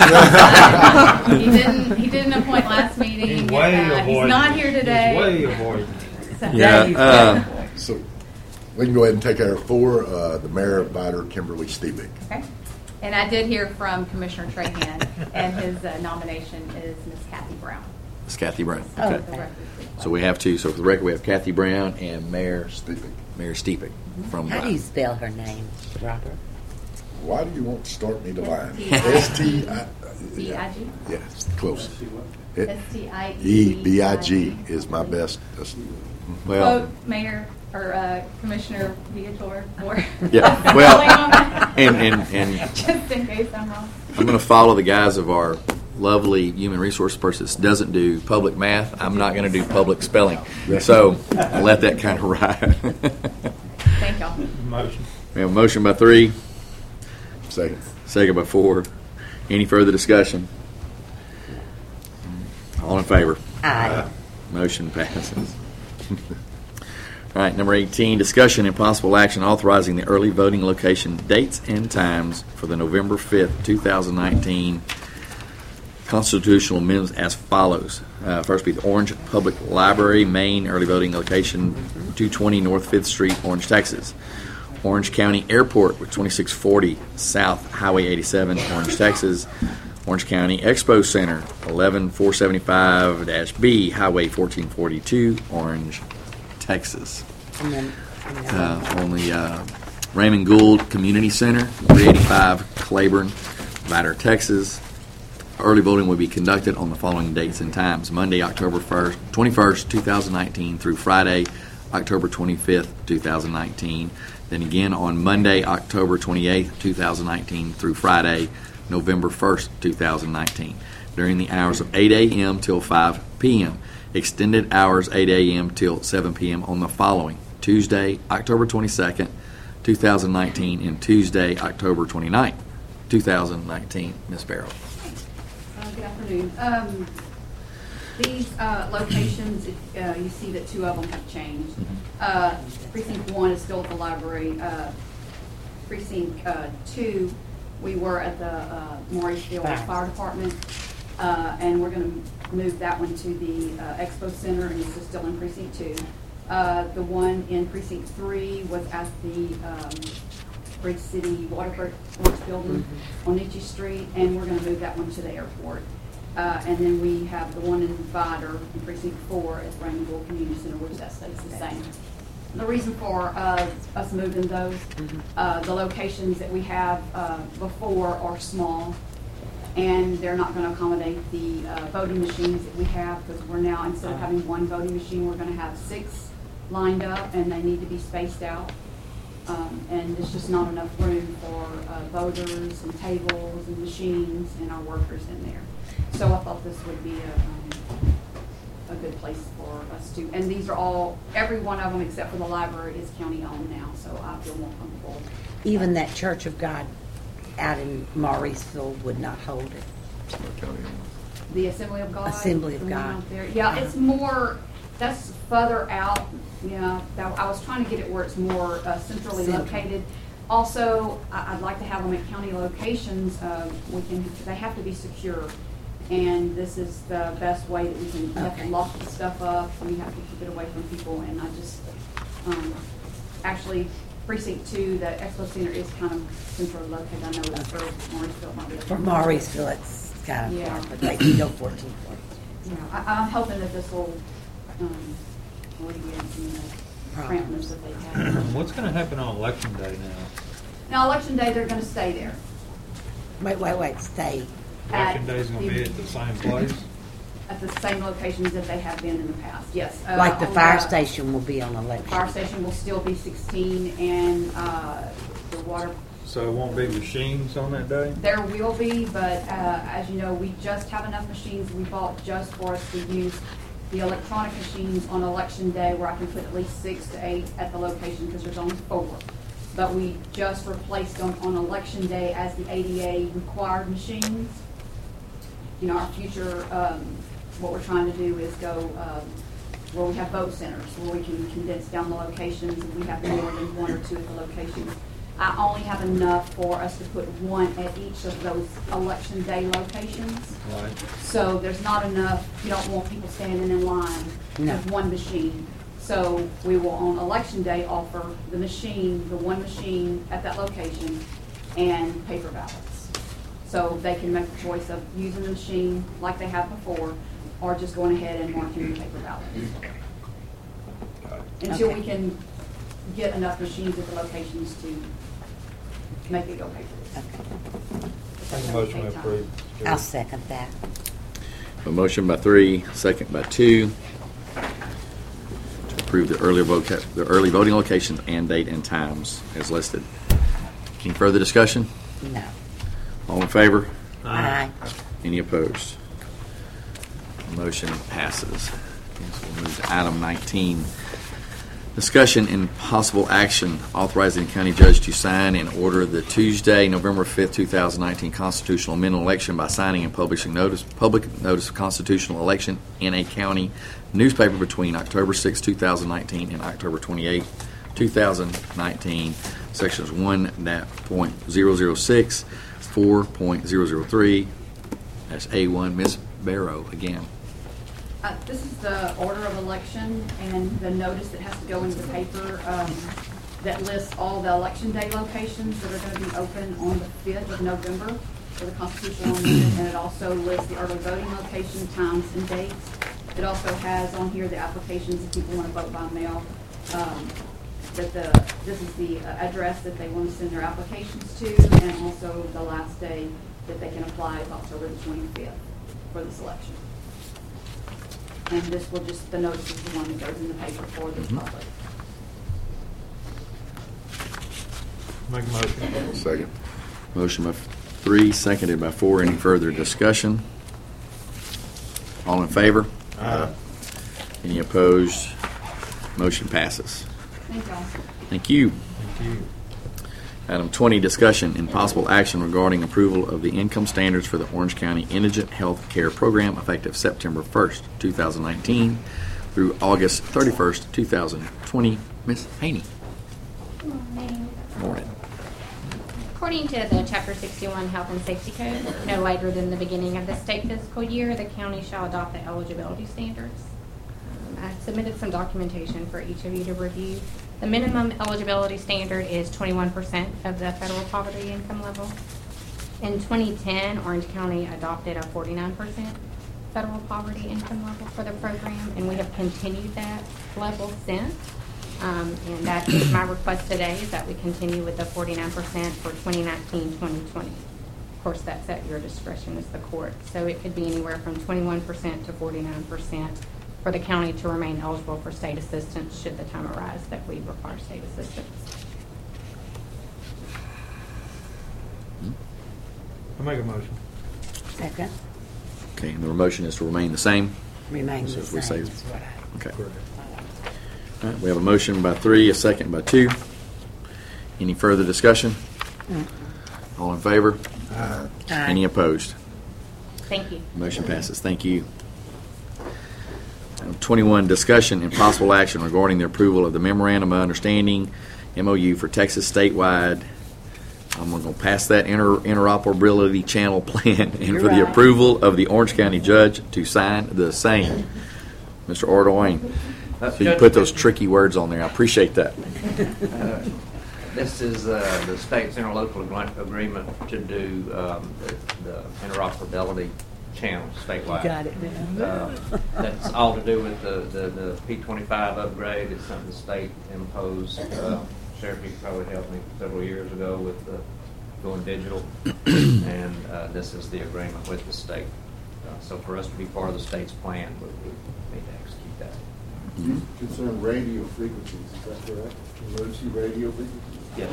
M: He didn't appoint last meeting.
J: He's way avoiding.
M: He's not here today.
J: He's way avoiding.
M: So-
E: Yeah.
A: So we can go ahead and take care of 4. The mayor, Vider, Kimberly Stevick.
M: Okay. And I did hear from Commissioner Trahan, and his nomination is Ms. Kathy Brown.
E: Ms. Kathy Brown.
G: Oh,
E: Okay.
G: okay.
E: So we have 2. So for the record, we have Kathy Brown and Mayor
A: Stevick.
E: Steepick from.
G: How do you spell her name, Robert?
A: Why do you want to start me to line?
M: S-T-I-E.
A: S-T-I. Yes, close.
M: S-T-I-E-B-I-G
A: is my best.
E: Well,
M: Quote Mayor or Commissioner Viator for
E: yeah. Well, and
M: just in case I'm wrong.
E: I'm going to follow the guise of our lovely human resource person that doesn't do public math. I'm not going to do public spelling. So I'll let that kind of ride.
M: Thank y'all.
J: Motion.
E: We have a motion by 3,
A: Second.
E: second by 4. Any further discussion? All in favor?
G: Aye.
E: Motion passes. All right, number 18, discussion and possible action authorizing the early voting location, dates, and times for the November 5th, 2019 constitutional amendments as follows. First be the Orange Public Library, main early voting location, 220 North 5th Street, Orange, Texas. Orange County Airport, with 2640 South Highway 87, Orange, Texas. Orange County Expo Center, 11475-B, Highway 1442, Orange, Texas.
G: And then,
E: On the Raymond Gould Community Center, 385 Claiborne, Vider, Texas. Early voting will be conducted on the following dates and times: Monday, October 21st, 2019 through Friday, October 25th, 2019. Then again on Monday, October 28th, 2019 through Friday, November 1st, 2019, during the hours of 8 a.m. till 5 p.m. Extended hours 8 a.m. till 7 p.m. on the following: Tuesday, October 22nd, 2019, and Tuesday, October 29th, 2019. Ms. Barrow.
N: Good afternoon. These locations, you see that 2 of them have changed. Precinct 1 is still at the library. Precinct 2, we were at the Mauriceville Fire Department, and we're going to move that one to the Expo Center, and it's still in Precinct 2. The one in Precinct 3 was at the Bridge City Waterworks Building on Nietzsche Street, and we're going to move that one to the airport. And then we have the one in Vider in Precinct 4 at Raymond Gould Community Center, which that stays the same. The reason for us moving those, the locations that we have before are small, and they're not going to accommodate the voting machines that we have, because we're now, instead of having 1 voting machine, we're going to have 6 lined up, and they need to be spaced out. And there's just not enough room for voters and tables and machines and our workers in there. So I thought this would be a good place for us to, and these are all, every one of them except for the library is county owned now, so I feel more comfortable.
G: even that Church of God out in Mauriceville would not hold it.
N: The Assembly of God.
G: Assembly of
N: the one
G: God.
N: out there. Yeah, it's more, that's further out. Yeah, I was trying to get it where it's more centrally
G: Central.
N: located. Also, I'd like to have them at county locations. They have to be secure. And this is the best way that we can have to lock the stuff up. We have to keep it away from people. And I just, actually, Precinct 2, the Expo Center is kind of centrally located. I know it's for Mauriceville. It might be
G: For Mauriceville, it's kind of
N: Yeah.
G: far, but they can go 1440.
N: Yeah, I'm hoping that this will alleviate some of the crampedness that they have.
J: What's going to happen on election day now?
N: Now, Election Day, they're going to stay there.
G: Wait, stay.
J: Election day's going to be at the same place?
N: At the same locations that they have been in the past, yes.
G: Like the
N: on
G: fire station will be on election.
N: Fire station will still be 16, and the water,
J: So it won't be machines on that day?
N: there will be, but as you know, we just have enough machines we bought just for us to use the electronic machines on Election Day, where I can put at least 6 to 8 at the location, because there's only 4. But we just replaced them on Election Day as the ADA required machines. You know, our future, what we're trying to do is go where we have vote centers, where we can condense down the locations, and we have more than 1 or 2 at the locations. I only have enough for us to put 1 at each of those Election Day locations.
J: Right.
N: So there's not enough, you don't want people standing in line with 1 machine. So we will, on Election Day, offer the machine, the 1 machine at that location, and paper ballots. So they can make the choice of using the machine like they have before, or just going ahead and marking the paper ballots. Until we can get enough machines at the locations to make it go paperless.
J: Make a motion to approve.
G: I'll second that.
E: A motion by 3, second by 2, to approve the early voting locations and date and times as listed. Any further discussion?
G: No.
E: All in favor?
G: Aye.
E: Any opposed? Motion passes. Yes, we'll move to item 19. Discussion and possible action authorizing the county judge to sign and order the Tuesday, November 5th, 2019 constitutional amendment election by signing and publishing public notice of constitutional election in a county newspaper between October 6, 2019 and October 28, 2019, sections 1.006, 4.003, that's A1. Ms. Barrow again.
N: This is the order of election and the notice that has to go into the paper that lists all the Election Day locations that are going to be open on the 5th of November for the constitutional amendment, and it also lists the early voting location, times, and dates. It also has on here the applications if people want to vote by mail. This is the address that they want to send their applications to, and also the last day that they can apply is October the 25th for this election. And this will just, the notice is the one that goes in the paper for the public.
J: Make a motion.
A: Second.
E: Motion by 3, seconded by 4. Any further discussion? All in favor?
J: Aye.
E: Any opposed? Motion passes.
N: Thank y'all.
E: Thank you.
J: Thank you.
E: Item 20, discussion and possible action regarding approval of the income standards for the Orange County Indigent Health Care Program effective September 1st, 2019 through August 31st, 2020. Ms. Haney.
O: Good morning.
E: Morning.
O: According to the Chapter 61 Health and Safety Code, no later than the beginning of the state fiscal year, the county shall adopt the eligibility standards. I submitted some documentation for each of you to review. The minimum eligibility standard is 21% of the federal poverty income level. In 2010, Orange County adopted a 49% federal poverty income level for the program, and we have continued that level since. And that is my request today, is that we continue with the 49% for 2019-2020. Of course, that's at your discretion as the court. So it could be anywhere from 21% to 49% for the county to remain eligible for state assistance should the time arise that we require state assistance.
J: I make a motion.
G: Second.
E: Okay, and the motion is to remain the same?
G: Remain
E: So
G: the
E: if we
G: same.
E: say-
G: is what I-
E: Okay. All right, we have a motion by 3, a second by 2. Any further discussion? All in favor?
G: Aye.
E: Any opposed?
O: Thank you.
E: Motion passes. Thank you. Item 21, discussion and possible action regarding the approval of the Memorandum of Understanding, MOU, for Texas statewide. I'm going to pass that interoperability channel plan and for the approval of the Orange County judge to sign the same. Mr. Ordwayne. So you put those tricky words on there. I appreciate that.
P: This is the state's interlocal agreement to do the interoperability channel statewide.
G: Got it now.
P: That's all to do with the P25 upgrade. It's something the state imposed. Sheriff, you could probably help me, several years ago with going digital. And this is the agreement with the state. So for us to be part of the state's plan, we need to execute that.
F: Concern radio frequencies, is that correct? Emergency radio frequencies?
P: Yes.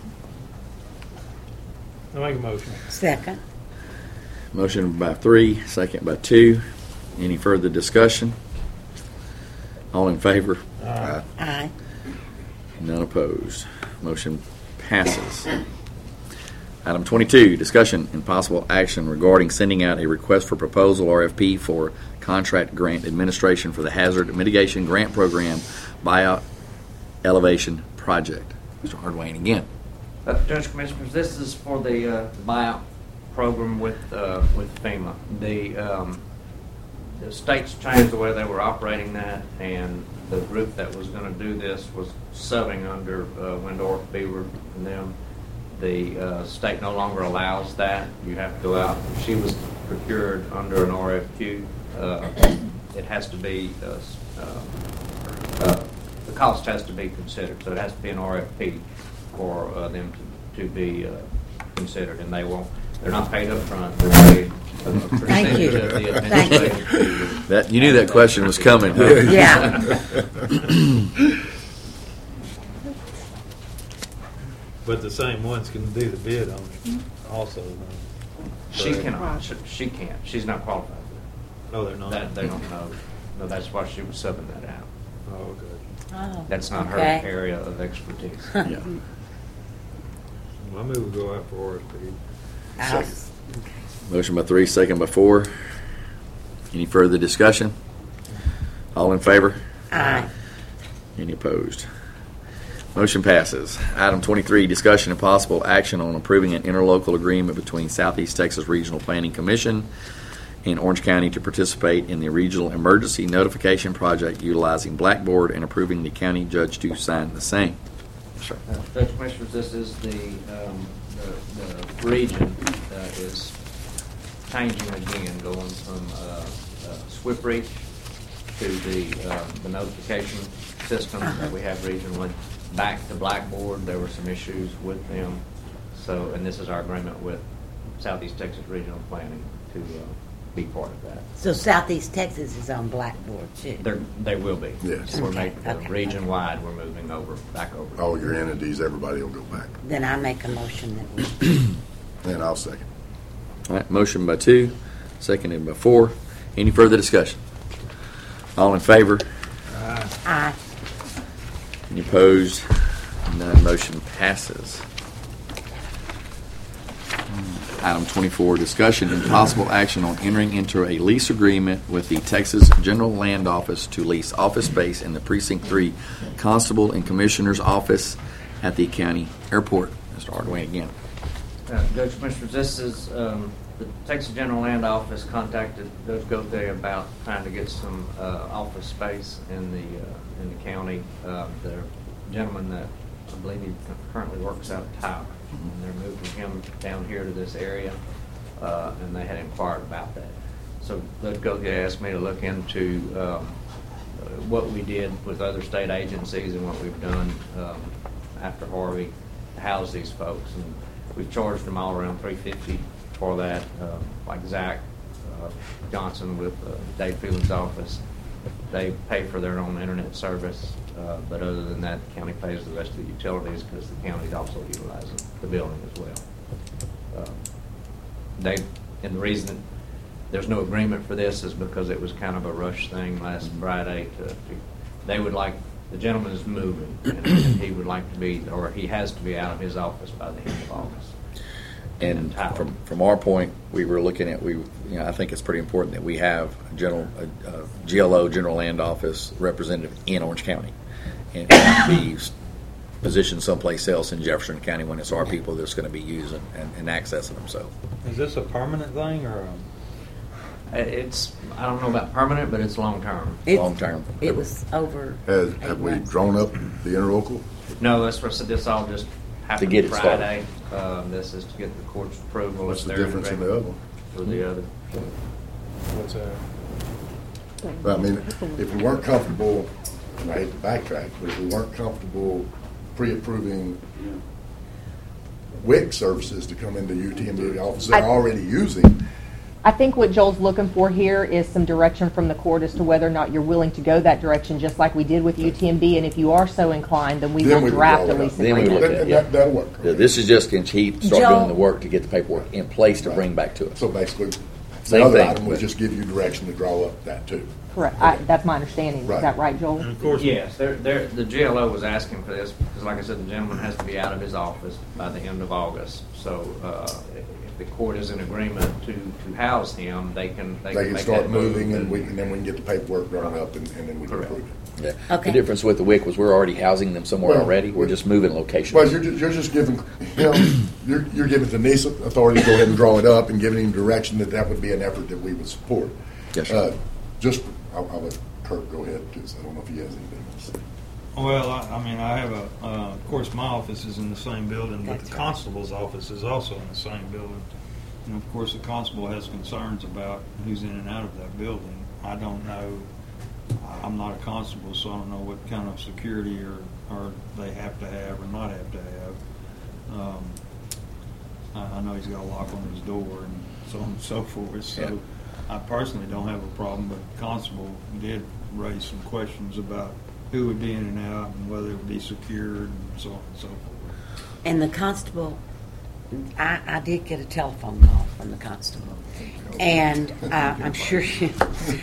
J: I make a motion.
G: Second.
E: Motion by 3, second by 2. Any further discussion? All in favor?
J: Aye.
G: Aye.
E: None opposed. Motion passes. Item 22, discussion and possible action regarding sending out a request for proposal, RFP, for contract grant administration for the Hazard Mitigation Grant Program Buyout Elevation Project. Mr. Hardwayne again.
P: Judge Commissioners, this is for the buyout program with FEMA. The state's changed the way they were operating that, and the group that was going to do this was subbing under Windorf, Beaver, and them. The state no longer allows that. You have to go out. She was procured under an RFQ. It has to be, the cost has to be considered, so it has to be an RFP for them to be considered, and they're not paid up front. They're paid a percentage of the administrative fee.
E: That, you knew that question was coming, huh?
G: Yeah.
J: But the same ones can do the bid on it also.
P: She cannot. She can't. She's not qualified for that.
J: No, they're not.
P: That they don't know. No, that's why she was subbing that out.
J: Oh, okay.
G: Oh,
P: That's not her
G: okay.
P: area of expertise.
E: Yeah.
J: I move we go out for RFP.
E: Motion by 3, second by 4. Any further discussion? All in favor?
G: Aye.
E: Any opposed? Motion passes. Item 23, discussion and possible action on approving an interlocal agreement between Southeast Texas Regional Planning Commission and Orange County to participate in the Regional Emergency Notification Project utilizing Blackboard and approving the county judge to sign the same. Sure.
P: Judge Commissioners, this is the region is changing again, going from SWIP Reach to the notification system that we have regionally back to Blackboard. There were some issues with them, and this is our agreement with Southeast Texas Regional Planning to be part of that.
G: So Southeast Texas is on Blackboard too?
P: They will be.
A: Yes.
P: We're
G: Okay,
P: making
G: okay.
P: region-wide, we're moving back over.
A: All your entities, everybody will go back.
G: Then I make a motion that we...
A: And I'll second.
E: All right, motion by 2, seconded by 4. Any further discussion? All in favor?
G: Aye.
E: Any opposed? None. Motion passes. Item 24, discussion and possible action on entering into a lease agreement with the Texas General Land Office to lease office space in the Precinct 3 Constable and Commissioner's Office at the county airport. Mr. Hardaway again.
P: Judge Commissioners, this is the Texas General Land Office contacted Judge Goday about trying to get some office space in the county. The gentleman that I believe he currently works out of Tyler, and they're moving him down here to this area, and they had inquired about that. So Judge Goday asked me to look into what we did with other state agencies and what we've done after Harvey to house these folks, and we've charged them all around $350 for that, like Zach Johnson with Dave Fielding's office. They pay for their own internet service, but other than that, the county pays the rest of the utilities because the county also utilizes the building as well. And the reason there's no agreement for this is because it was kind of a rush thing last Friday. They would like, the gentleman is moving, and he would like to be, or he has to be out of his office by the end of August.
E: And
P: tower.
E: from our point, we were looking at, I think it's pretty important that we have a GLO, General Land Office representative in Orange County, and be positioned someplace else in Jefferson County when it's our people that's going to be using and accessing them. So,
J: is this a permanent thing or?
P: It's, I don't know about permanent, but it's long term.
E: Long term.
G: It was over.
A: Have we drawn up the interlocal?
P: No, this all just happened
E: To get it
P: Friday. This is to get the court's approval.
A: What's
P: if
A: the
P: they're
A: difference in
P: ready
A: the other one?
P: For the other.
J: What's that?
A: But I mean, if we weren't comfortable, and I hate to backtrack, but if we weren't comfortable pre-approving WIC services to come into UTMB offices they're already using,
L: I think what Joel's looking for here is some direction from the court as to whether or not you're willing to go that direction, just like we did with UTMB. And if you are so inclined, then we will draft a lease
E: Then we
L: agreement.
E: look at it, yeah.
A: That'll work.
E: Yeah, this is just can he start
G: Joel-
E: doing the work to get the paperwork in place to bring back to us.
A: So basically,
E: Same
A: the other
E: thing,
A: item would
E: but-
A: just give you direction to draw up that too.
L: Correct. That's my understanding.
A: Right.
L: Is that right, Joel?
J: And of course,
P: Yes, the GLO was asking for this because, like I said, the gentleman has to be out of his office by the end of August. So if the court is in agreement to house him, they can
A: They can
P: make
A: start
P: that move
A: moving and then we can get the paperwork drawn up and then we can
P: Correct.
A: approve it.
E: Yeah.
G: Okay.
E: The difference with the WIC was we're already housing them somewhere
A: Well,
E: already. We're just moving locations.
A: Well, you're just giving him, you're giving Denise authority to go ahead and draw it up and giving him direction that would be an effort that we would support.
E: Yes, sir.
A: I'll let Kirk go ahead because I don't know if he has anything else to say.
J: well, I have of course, my office is in the same building, but
G: That's
J: the
G: right.
J: constable's office is also in the same building. And of course, the constable has concerns about who's in and out of that building. I don't know. I'm not a constable, so I don't know what kind of security or they have to have or not have to have. I know he's got a lock on his door and so on and so forth. So
E: Yeah.
J: I personally don't have a problem, but the constable did raise some questions about who would be in and out and whether it would be secured and so on and so forth.
G: And the constable, I did get a telephone call from the constable, and I'm sure she.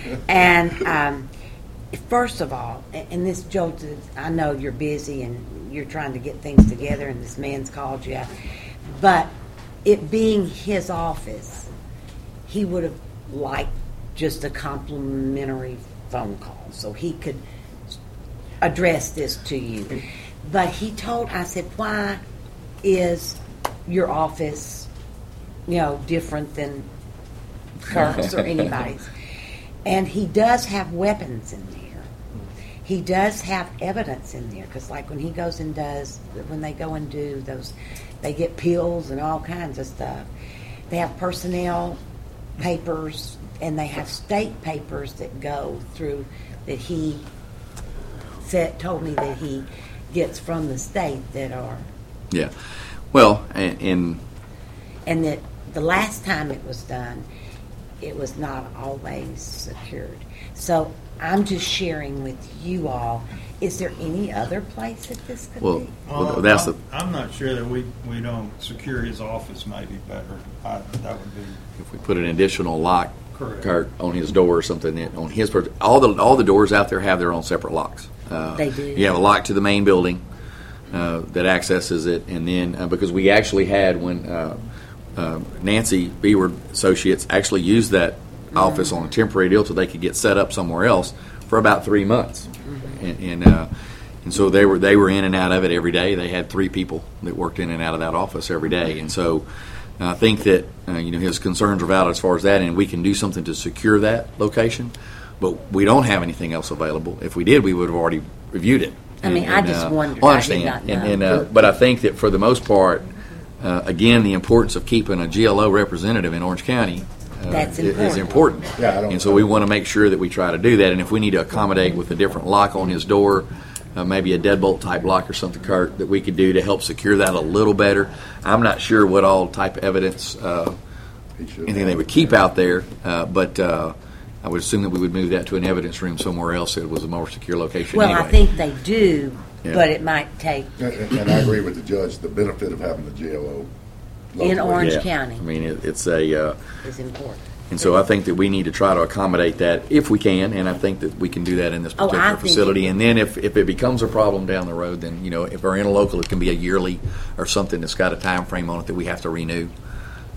G: And first of all, and this Joe, I know you're busy and you're trying to get things together, and this man's called you out, but it being his office, he would have liked just a complimentary phone call so he could address this to you. But I said, why is your office, different than Kirk's or anybody's? And he does have weapons in there. He does have evidence in there because, like, when they go and do those, they get pills and all kinds of stuff. They have personnel papers and they have state papers that go through that he told me that he gets from the state that are.
E: Yeah. Well, and
G: that the last time it was done, it was not always secured. So I'm just sharing with you all. Is there any other place that this could be?
E: Well, that's the.
J: I'm not sure that we don't secure his office maybe better. That would be.
E: If we put an additional lock,
J: Correct.
E: Kurt, on his door or something, on his all the doors out there have their own separate locks.
G: They do.
E: You have a lock to the main building that accesses it, and then because we actually had when Nancy Beaward Associates actually used that office on a temporary deal till they could get set up somewhere else for about 3 months, and so they were in and out of it every day. They had 3 people that worked in and out of that office every day, and so I think that his concerns are valid as far as that, and we can do something to secure that location, but we don't have anything else available. If we did, we would have already reviewed it.
G: I mean, I just wondered.
E: I
G: I did
E: understand,
G: not know.
E: but I think that for the most part, again, the importance of keeping a GLO representative in Orange County
G: That's
E: is important.
A: Yeah,
E: and so we want to make sure that we try to do that. And if we need to accommodate with a different lock on his door, maybe a deadbolt type lock or something, Kurt, that we could do to help secure that a little better. I'm not sure what all type of evidence, anything they would keep out there, but I would assume that we would move that to an evidence room somewhere else that was a more secure location.
G: Well,
E: anyway.
G: I think they do,
E: Yeah.
G: but it might take
A: And I agree with the judge, the benefit of having the GLO
G: in Orange
E: Yeah.
G: County
E: I mean, it's a.
G: is important.
E: And so I think that we need to try to accommodate that if we can, and I think that we can do that in this
G: Oh, I
E: particular
G: think
E: facility.
G: you-
E: And then if it becomes a problem down the road, then if we're in a local, it can be a yearly or something that's got a time frame on it that we have to renew.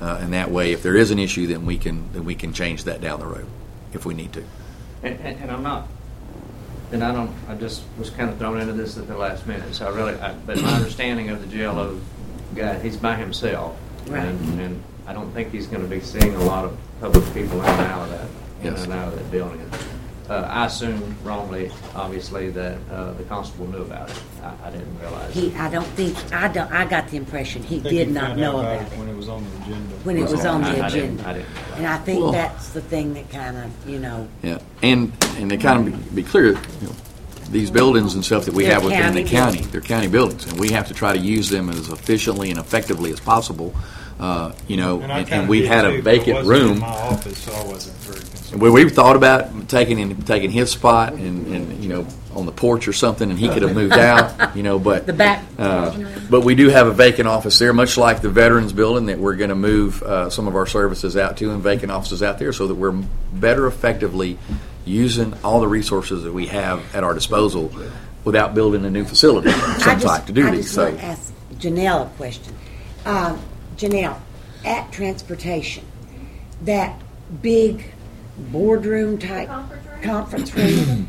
E: and that way, if there is an issue, then we can change that down the road if we need to.
P: And I'm not, and I just was kind of thrown into this at the last minute, so but my understanding of the JLO guy, he's by himself.
G: Right.
P: And I don't think he's going to be seeing a lot of public people in and out of that building. I assumed wrongly, obviously, that the constable knew about it. I didn't realize.
G: I got the impression he did not know about it
J: when it was on the agenda.
G: when it was on the agenda.
P: I didn't.
G: And I think that's the thing that kind of,
E: Yeah, and to kind of be clear, these buildings and stuff that we
G: They're
E: have within the
G: county
E: county,
G: buildings.
E: they're county buildings, and we have to try to use them as efficiently and effectively as possible. And we've had a vacant room.
J: In my office, so I wasn't very concerned.
E: We've thought about taking his spot and on the porch or something, and he could have moved out, but
G: the back.
E: But we do have a vacant office there, much like the Veterans Building that we're going to move some of our services out to, and vacant offices out there, so that we're better effectively using all the resources that we have at our disposal without building a new facility to do
G: I
E: these.
G: just want to ask Janelle a question. Janelle, at transportation, that big boardroom type conference room,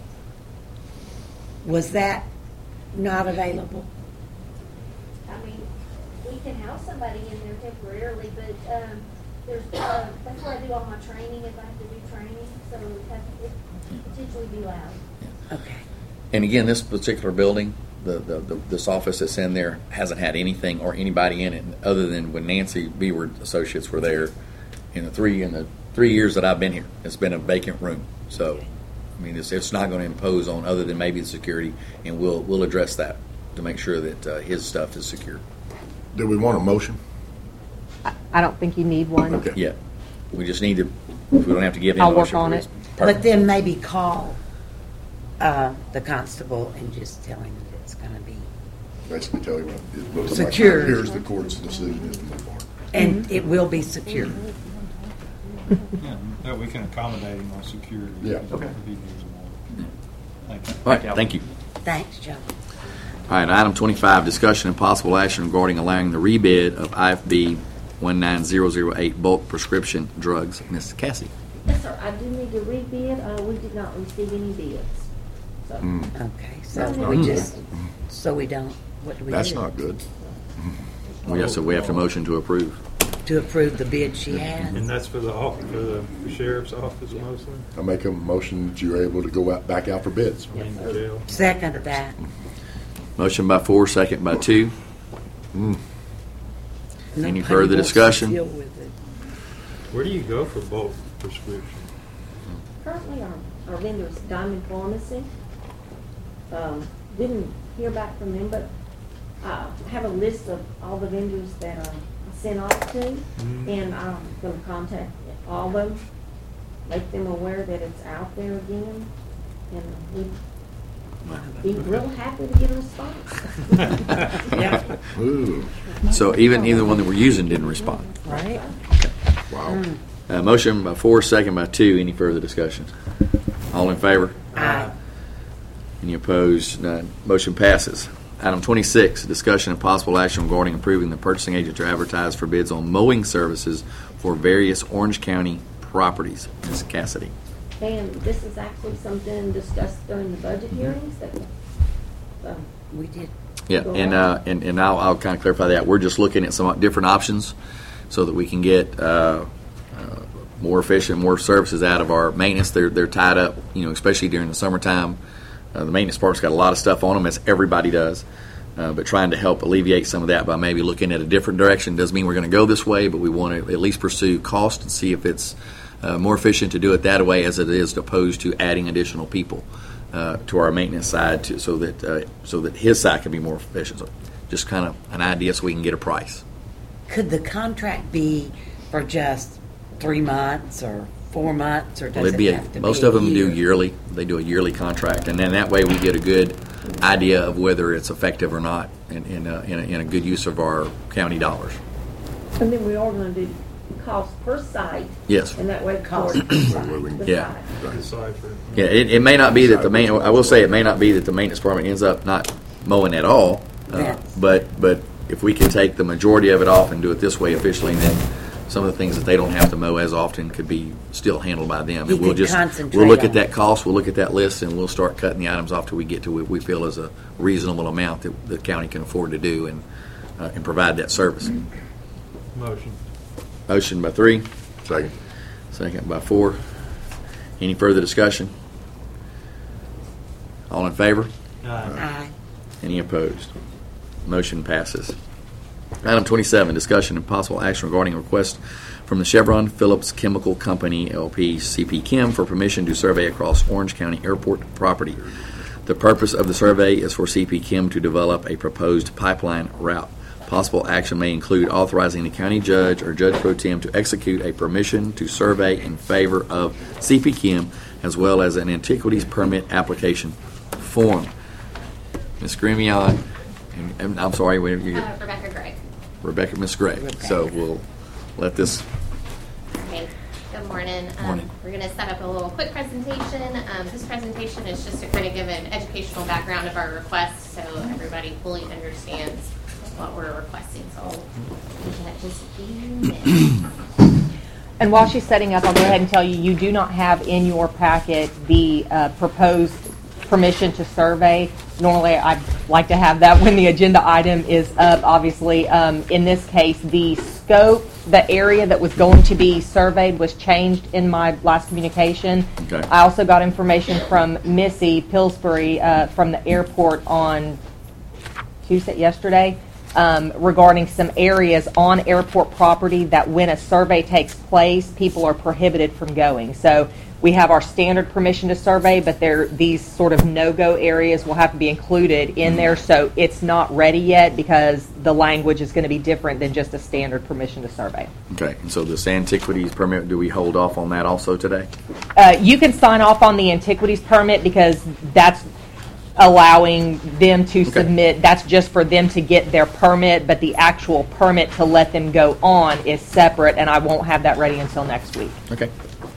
G: was that not available?
K: I mean, we can house somebody in there temporarily, but there's that's where I do all my training if I have to do training, so it could potentially be loud.
G: Okay.
E: And again, this particular building, this office that's in there hasn't had anything or anybody in it other than when Nancy Beward Associates were there in the 3 years that I've been here. It's been a vacant room. So, I mean, it's not going to impose on other than maybe the security, and we'll address that to make sure that his stuff is secure.
A: Do we want a motion?
L: I don't think you need one.
A: Okay.
E: Yeah. We just need to, we don't have to give him
L: I'll
E: a
L: work
E: motion.
L: on
E: for
L: it.
E: this. Perfect.
G: But then maybe call the constable and just tell him that it's going to be,
A: Basically tell you what it looks
G: Secure.
A: like. Here's the court's decision is to move forward.
G: and it will be secure.
J: Yeah, that we can accommodate him on security.
A: Yeah.
J: If he needs more. Thank you.
E: All right. Thank you.
G: Thanks, Joe.
E: All right, item 25, discussion and possible action regarding allowing the rebid of IFB 19008 bulk prescription drugs. Ms. Cassie.
Q: Yes, sir, I do need to rebid. We did not receive any bids. So.
G: Okay, so we don't, what do we do?
A: That's not good.
E: We have to motion to approve.
G: To approve the bid she has.
J: And that's for the sheriff's office mostly?
A: I make a motion that you're able to go back out for bids.
J: In the jail?
G: Second of that.
E: Motion by 4, second by 2. Any further discussion?
G: Deal with it.
J: Where do you go for bulk prescription?
Q: Currently, our vendor is Diamond Pharmacy. Didn't hear back from them, but I have a list of all the vendors that I sent off to, and I'm going to contact all those, make them aware that it's out there again, and we'd be real happy to get a response.
G: Yeah.
A: Ooh,
E: So even either one that we're using didn't respond.
G: Right?
A: wow.
E: Motion by 4, second by 2. Any further discussion? All in favor?
G: Aye.
E: Any opposed? None. Motion passes. Item 26, discussion and possible action regarding approving the purchasing agent to advertise for bids on mowing services for various Orange County properties. Ms. Cassidy.
Q: And this is actually something discussed during the budget hearings that
G: We did.
E: Yeah, and I'll kind of clarify that. We're just looking at some different options so that we can get more efficient, more services out of our maintenance. They're tied up, especially during the summertime. The maintenance department's got a lot of stuff on them, as everybody does. But trying to help alleviate some of that by maybe looking at a different direction doesn't mean we're going to go this way, but we want to at least pursue cost and see if it's more efficient to do it that way as it is opposed to adding additional people to our maintenance side so that his side can be more efficient. So just kind of an idea so we can get a price.
G: Could the contract be for just 3 months or 4 months, or does
E: Well,
G: it have to
E: most
G: be
E: of them
G: a year?
E: do yearly. They do a yearly contract, and then that way we get a good idea of whether it's effective or not in a good use of our county dollars.
Q: and then we are going to do cost per site.
E: Yes.
Q: And that way
G: Cost
Q: cost
G: per site.
E: Yeah.
J: Decipher.
E: Yeah, it may not be that the main. I will say it may not be that the maintenance department ends up not mowing at all,
G: Yes.
E: but if we could take the majority of it off and do it this way officially, then some of the things that they don't have to mow as often could be still handled by them.
G: You
E: And we'll
G: could
E: just
G: concentrate
E: we'll look
G: on
E: at that cost, we'll look at that list, and we'll start cutting the items off till we get to what we feel is a reasonable amount that the county can afford to do and provide that service.
J: Motion.
E: Motion by 3.
A: Second.
E: Second by 4. Any further discussion? All in favor?
G: Aye.
E: Any opposed? Motion passes. Item 27, discussion and possible action regarding a request from the Chevron Phillips Chemical Company, LP, CP Chem, for permission to survey across Orange County Airport property. The purpose of the survey is for CP Chem to develop a proposed pipeline route. Possible action may include authorizing the county judge or judge pro tem to execute a permission to survey in favor of CP Chem, as well as an antiquities permit application form. Ms. Grimion, and I'm sorry,
O: Rebecca Gregg.
E: Miss Gregg. So we'll let this.
O: Okay. Good morning.
E: Morning.
O: We're going to set up a little quick presentation. This presentation is just to kind of give an educational background of our request so everybody fully understands what we're requesting. So I'll give that just a few minutes.
L: And while she's setting up, I'll go ahead and tell you, you do not have in your packet the proposed permission to survey. Normally, I'd like to have that when the agenda item is up, obviously. In this case, the scope, the area that was going to be surveyed was changed in my last communication.
E: Okay.
L: I also got information from Missy Pillsbury from the airport on yesterday, regarding some areas on airport property that when a survey takes place, people are prohibited from going. So we have our standard permission to survey, but these sort of no-go areas will have to be included in there. So it's not ready yet because the language is going to be different than just a standard permission to survey.
E: Okay, and so this antiquities permit, do we hold off on that also today?
L: You can sign off on the antiquities permit because that's allowing them to submit. That's just for them to get their permit, but the actual permit to let them go on is separate, and I won't have that ready until next week.
E: Okay.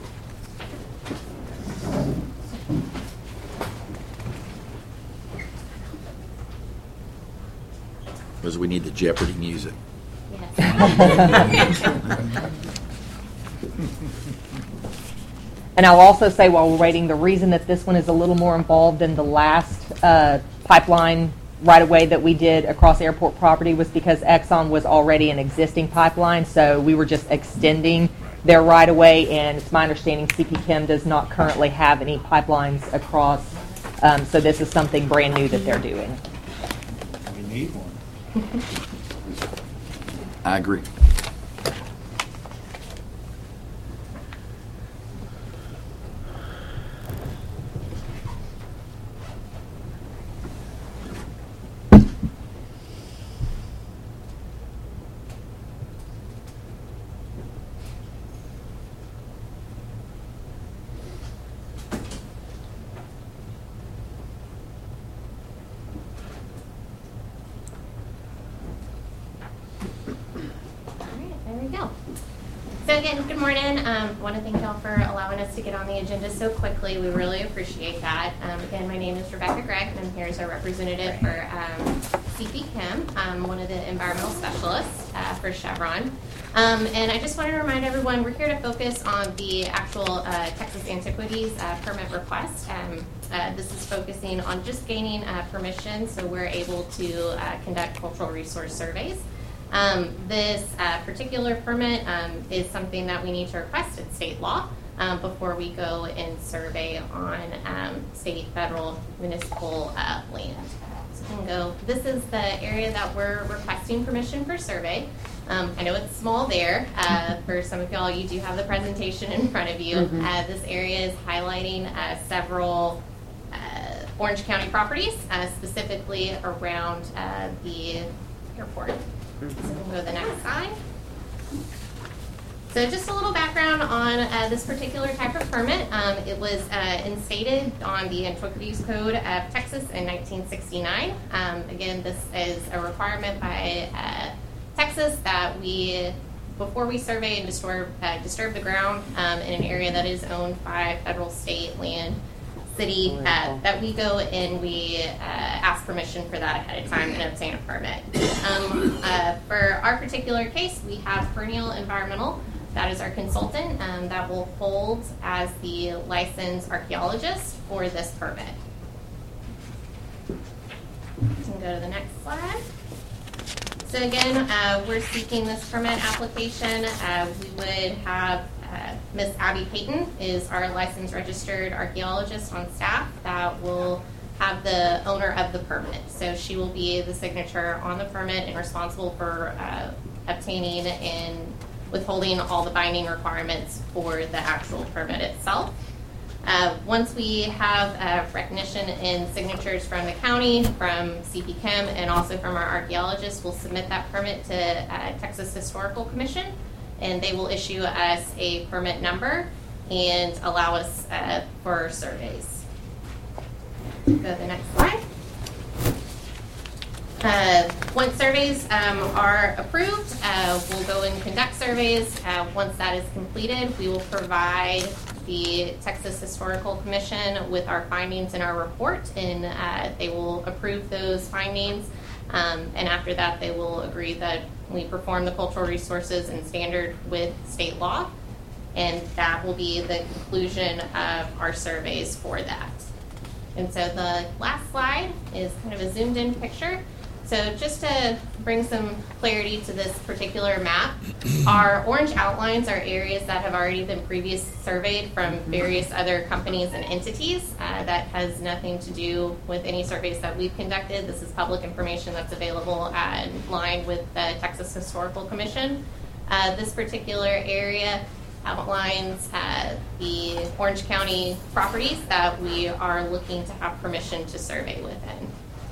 E: Because we need the Jeopardy music.
L: And I'll also say while we're waiting, the reason that this one is a little more involved than the last pipeline right-of-way that we did across airport property was because Exxon was already an existing pipeline, so we were just extending their right-of-way, and it's my understanding CP Chem does not currently have any pipelines across, so this is something brand new that they're doing.
J: We need one.
E: I agree.
O: So again, good morning. I want to thank y'all for allowing us to get on the agenda so quickly. We really appreciate that. Again, my name is Rebecca Gregg, and I'm here as a representative for CP Chem. I'm one of the environmental specialists for Chevron. And I just want to remind everyone, we're here to focus on the actual Texas Antiquities permit request. This is focusing on just gaining permission so we're able to conduct cultural resource surveys. This particular permit is something that we need to request at state law before we go and survey on state, federal, municipal land. So we can go. This is the area that we're requesting permission for survey. I know it's small there. For some of y'all, you do have the presentation in front of you.
G: Mm-hmm.
O: This area is highlighting several Orange County properties, specifically around the airport. So we'll go to the next slide. So just a little background on this particular type of permit. It was instated on the Antiquities Code of Texas in 1969. Again, this is a requirement by Texas that we, before we survey and disturb the ground in an area that is owned by federal, state, land, city, that we go and we ask permission for that ahead of time and obtain a permit. For our particular case, we have Perennial Environmental. That is our consultant that will hold as the licensed archaeologist for this permit. We can go to the next slide. So again, we're seeking this permit application. We would have Miss Abby Payton is our licensed registered archaeologist on staff that will have the owner of the permit. So she will be the signature on the permit and responsible for obtaining and withholding all the binding requirements for the actual permit itself. Once we have recognition and signatures from the county, from CP Chem, and also from our archaeologists, we'll submit that permit to Texas Historical Commission, and they will issue us a permit number and allow us for surveys. Go to the next slide. Once surveys are approved, we'll go and conduct surveys. Once that is completed, we will provide the Texas Historical Commission with our findings in our report, and they will approve those findings. And after that, they will agree that we perform the cultural resources in standard with state law, and that will be the conclusion of our surveys for that. And so the last slide is kind of a zoomed in picture. So just to bring some clarity to this particular map, our orange outlines are areas that have already been previously surveyed from various other companies and entities. That has nothing to do with any surveys that we've conducted. This is public information that's available in line with the Texas Historical Commission. This particular area outlines the Orange County properties that we are looking to have permission to survey within.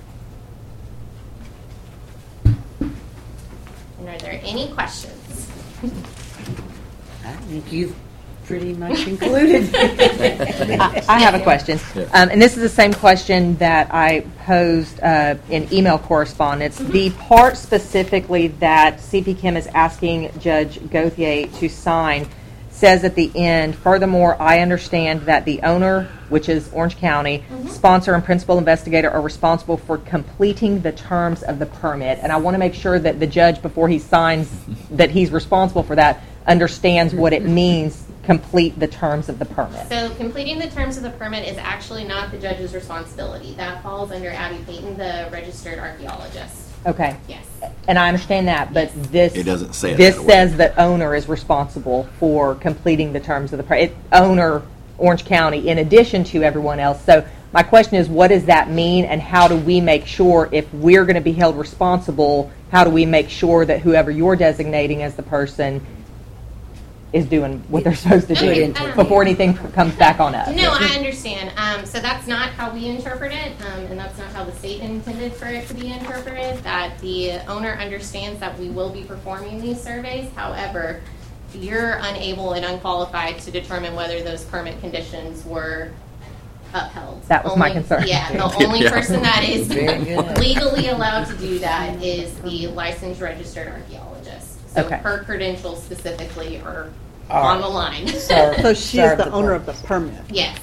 O: And are there any questions?
G: I think you've pretty much concluded.
L: I have a question. And this is the same question that I posed in email correspondence.
O: Mm-hmm.
L: The part specifically that CP Chem is asking Judge Gauthier to sign says at the end, furthermore, I understand that the owner, which is Orange County, sponsor and principal investigator are responsible for completing the terms of the permit. And I want to make sure that the judge, before he signs that he's responsible for that, understands what it means, complete the terms of the permit.
O: So completing the terms of the permit is actually not the judge's responsibility. That falls under Abby Payton, the registered archaeologist.
L: Okay.
O: Yes.
L: And I understand that, but this
E: It doesn't say it
L: this
E: that way.
L: says that owner is responsible for completing the terms of the permit. Owner, Orange County, in addition to everyone else. So my question is, what does that mean, and how do we make sure, if we're going to be held responsible, how do we make sure that whoever you're designating as the person is doing what they're supposed to do before anything comes back on us?
O: No, I understand. So that's not how we interpret it, and that's not how the state intended for it to be interpreted, that the owner understands that we will be performing these surveys. However, you're unable and unqualified to determine whether those permit conditions were upheld.
L: That was my concern.
O: Yeah, the only
E: Yeah.
O: person that is
G: Very good.
O: legally allowed to do that is the licensed registered archaeologist. So
L: Okay.
O: her credentials specifically are on the line.
H: So she is the owner of the permit.
O: Yes.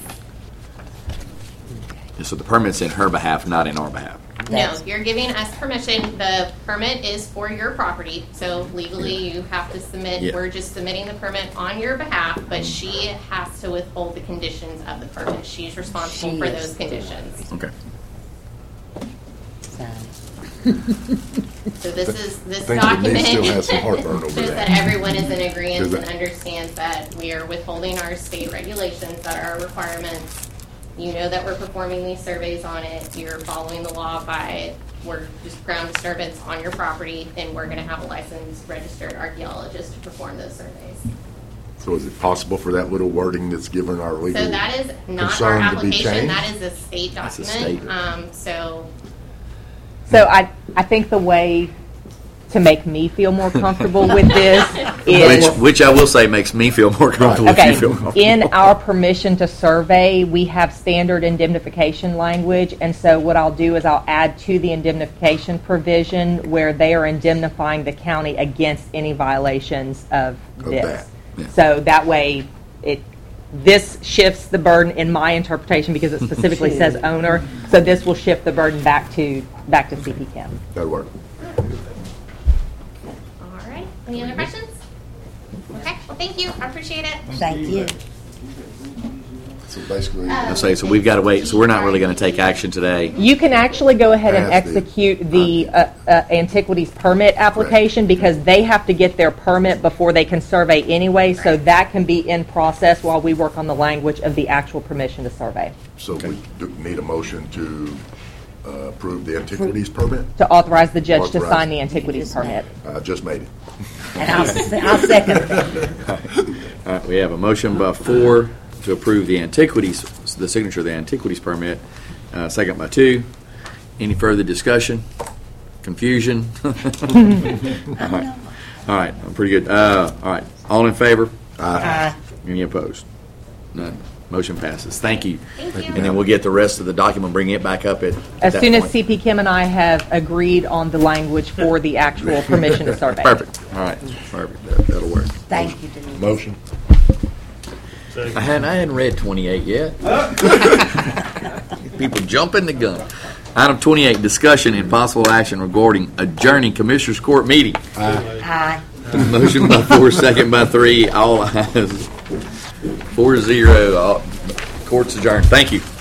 E: So the permit's in her behalf, not in our behalf.
O: No, you're giving us permission. The permit is for your property, so legally you have to submit.
E: Yeah.
O: We're just submitting the permit on your behalf, but she has to withhold the conditions of the permit. She's responsible
G: She
O: for
G: is.
O: those conditions.
E: Okay.
O: So this
A: Think
O: document
A: Denise still has some heartburn over
O: shows
A: that.
O: that everyone is in agreement
A: Does
O: and
A: that-
O: understands that we are withholding our state regulations that are our requirements. You know that we're performing these surveys on it. You're following the law by we're just ground disturbance on your property, and we're going to have a licensed registered archaeologist to perform those surveys.
A: So is it possible for that little wording that's given our legal
O: So that is not our
A: concern to be
O: application.
A: changed?
O: That is a state
E: That's a
O: document.
E: state.
L: So I think the way to make me feel more comfortable with this is...
E: Which I will say makes me feel more comfortable if
L: Okay,
E: you feel comfortable.
L: in our permission to survey, we have standard indemnification language, and so what I'll do is I'll add to the indemnification provision where they are indemnifying the county against any violations of this.
E: that, yeah.
L: So that way, this shifts the burden in my interpretation because it specifically says owner. So this will shift the burden back to CP Chem.
A: That'll work.
O: All right. Any other questions? Okay. Well, thank you. I appreciate it.
G: Thank you.
A: So basically,
E: I say, so we've got to wait. So we're not really going to take action today.
L: You can actually go ahead and
A: As the-
L: execute the antiquities permit application because they have to get their permit before they can survey anyway. So that can be in process while we work on the language of the actual permission to survey.
A: so we do need a motion to approve the antiquities permit.
L: To authorize the judge to
A: Authorize.
L: sign the antiquities permit.
A: Just made it.
G: And I'll second it.
E: All right, we have a motion by 4 to approve the antiquities, the signature of the antiquities permit. Second by 2. Any further discussion? Confusion? All right, I'm pretty good. All right, all in favor?
G: Aye.
E: Any opposed? None. Motion passes. Thank you.
O: Thank you.
E: And then we'll get the rest of the document, bring it back up at
L: As
E: that
L: soon as
E: point.
L: CP Kim and I have agreed on the language for the actual permission to survey.
E: Perfect. All right, perfect. That'll work.
G: Thank you, Denise.
A: Motion.
E: I hadn't read 28 yet. People jumping the gun. Item 28, discussion and possible action regarding adjourning Commissioners Court meeting.
G: Aye.
E: Motion by 4, second by 3, all ayes. 4-0. Court's adjourned. Thank you.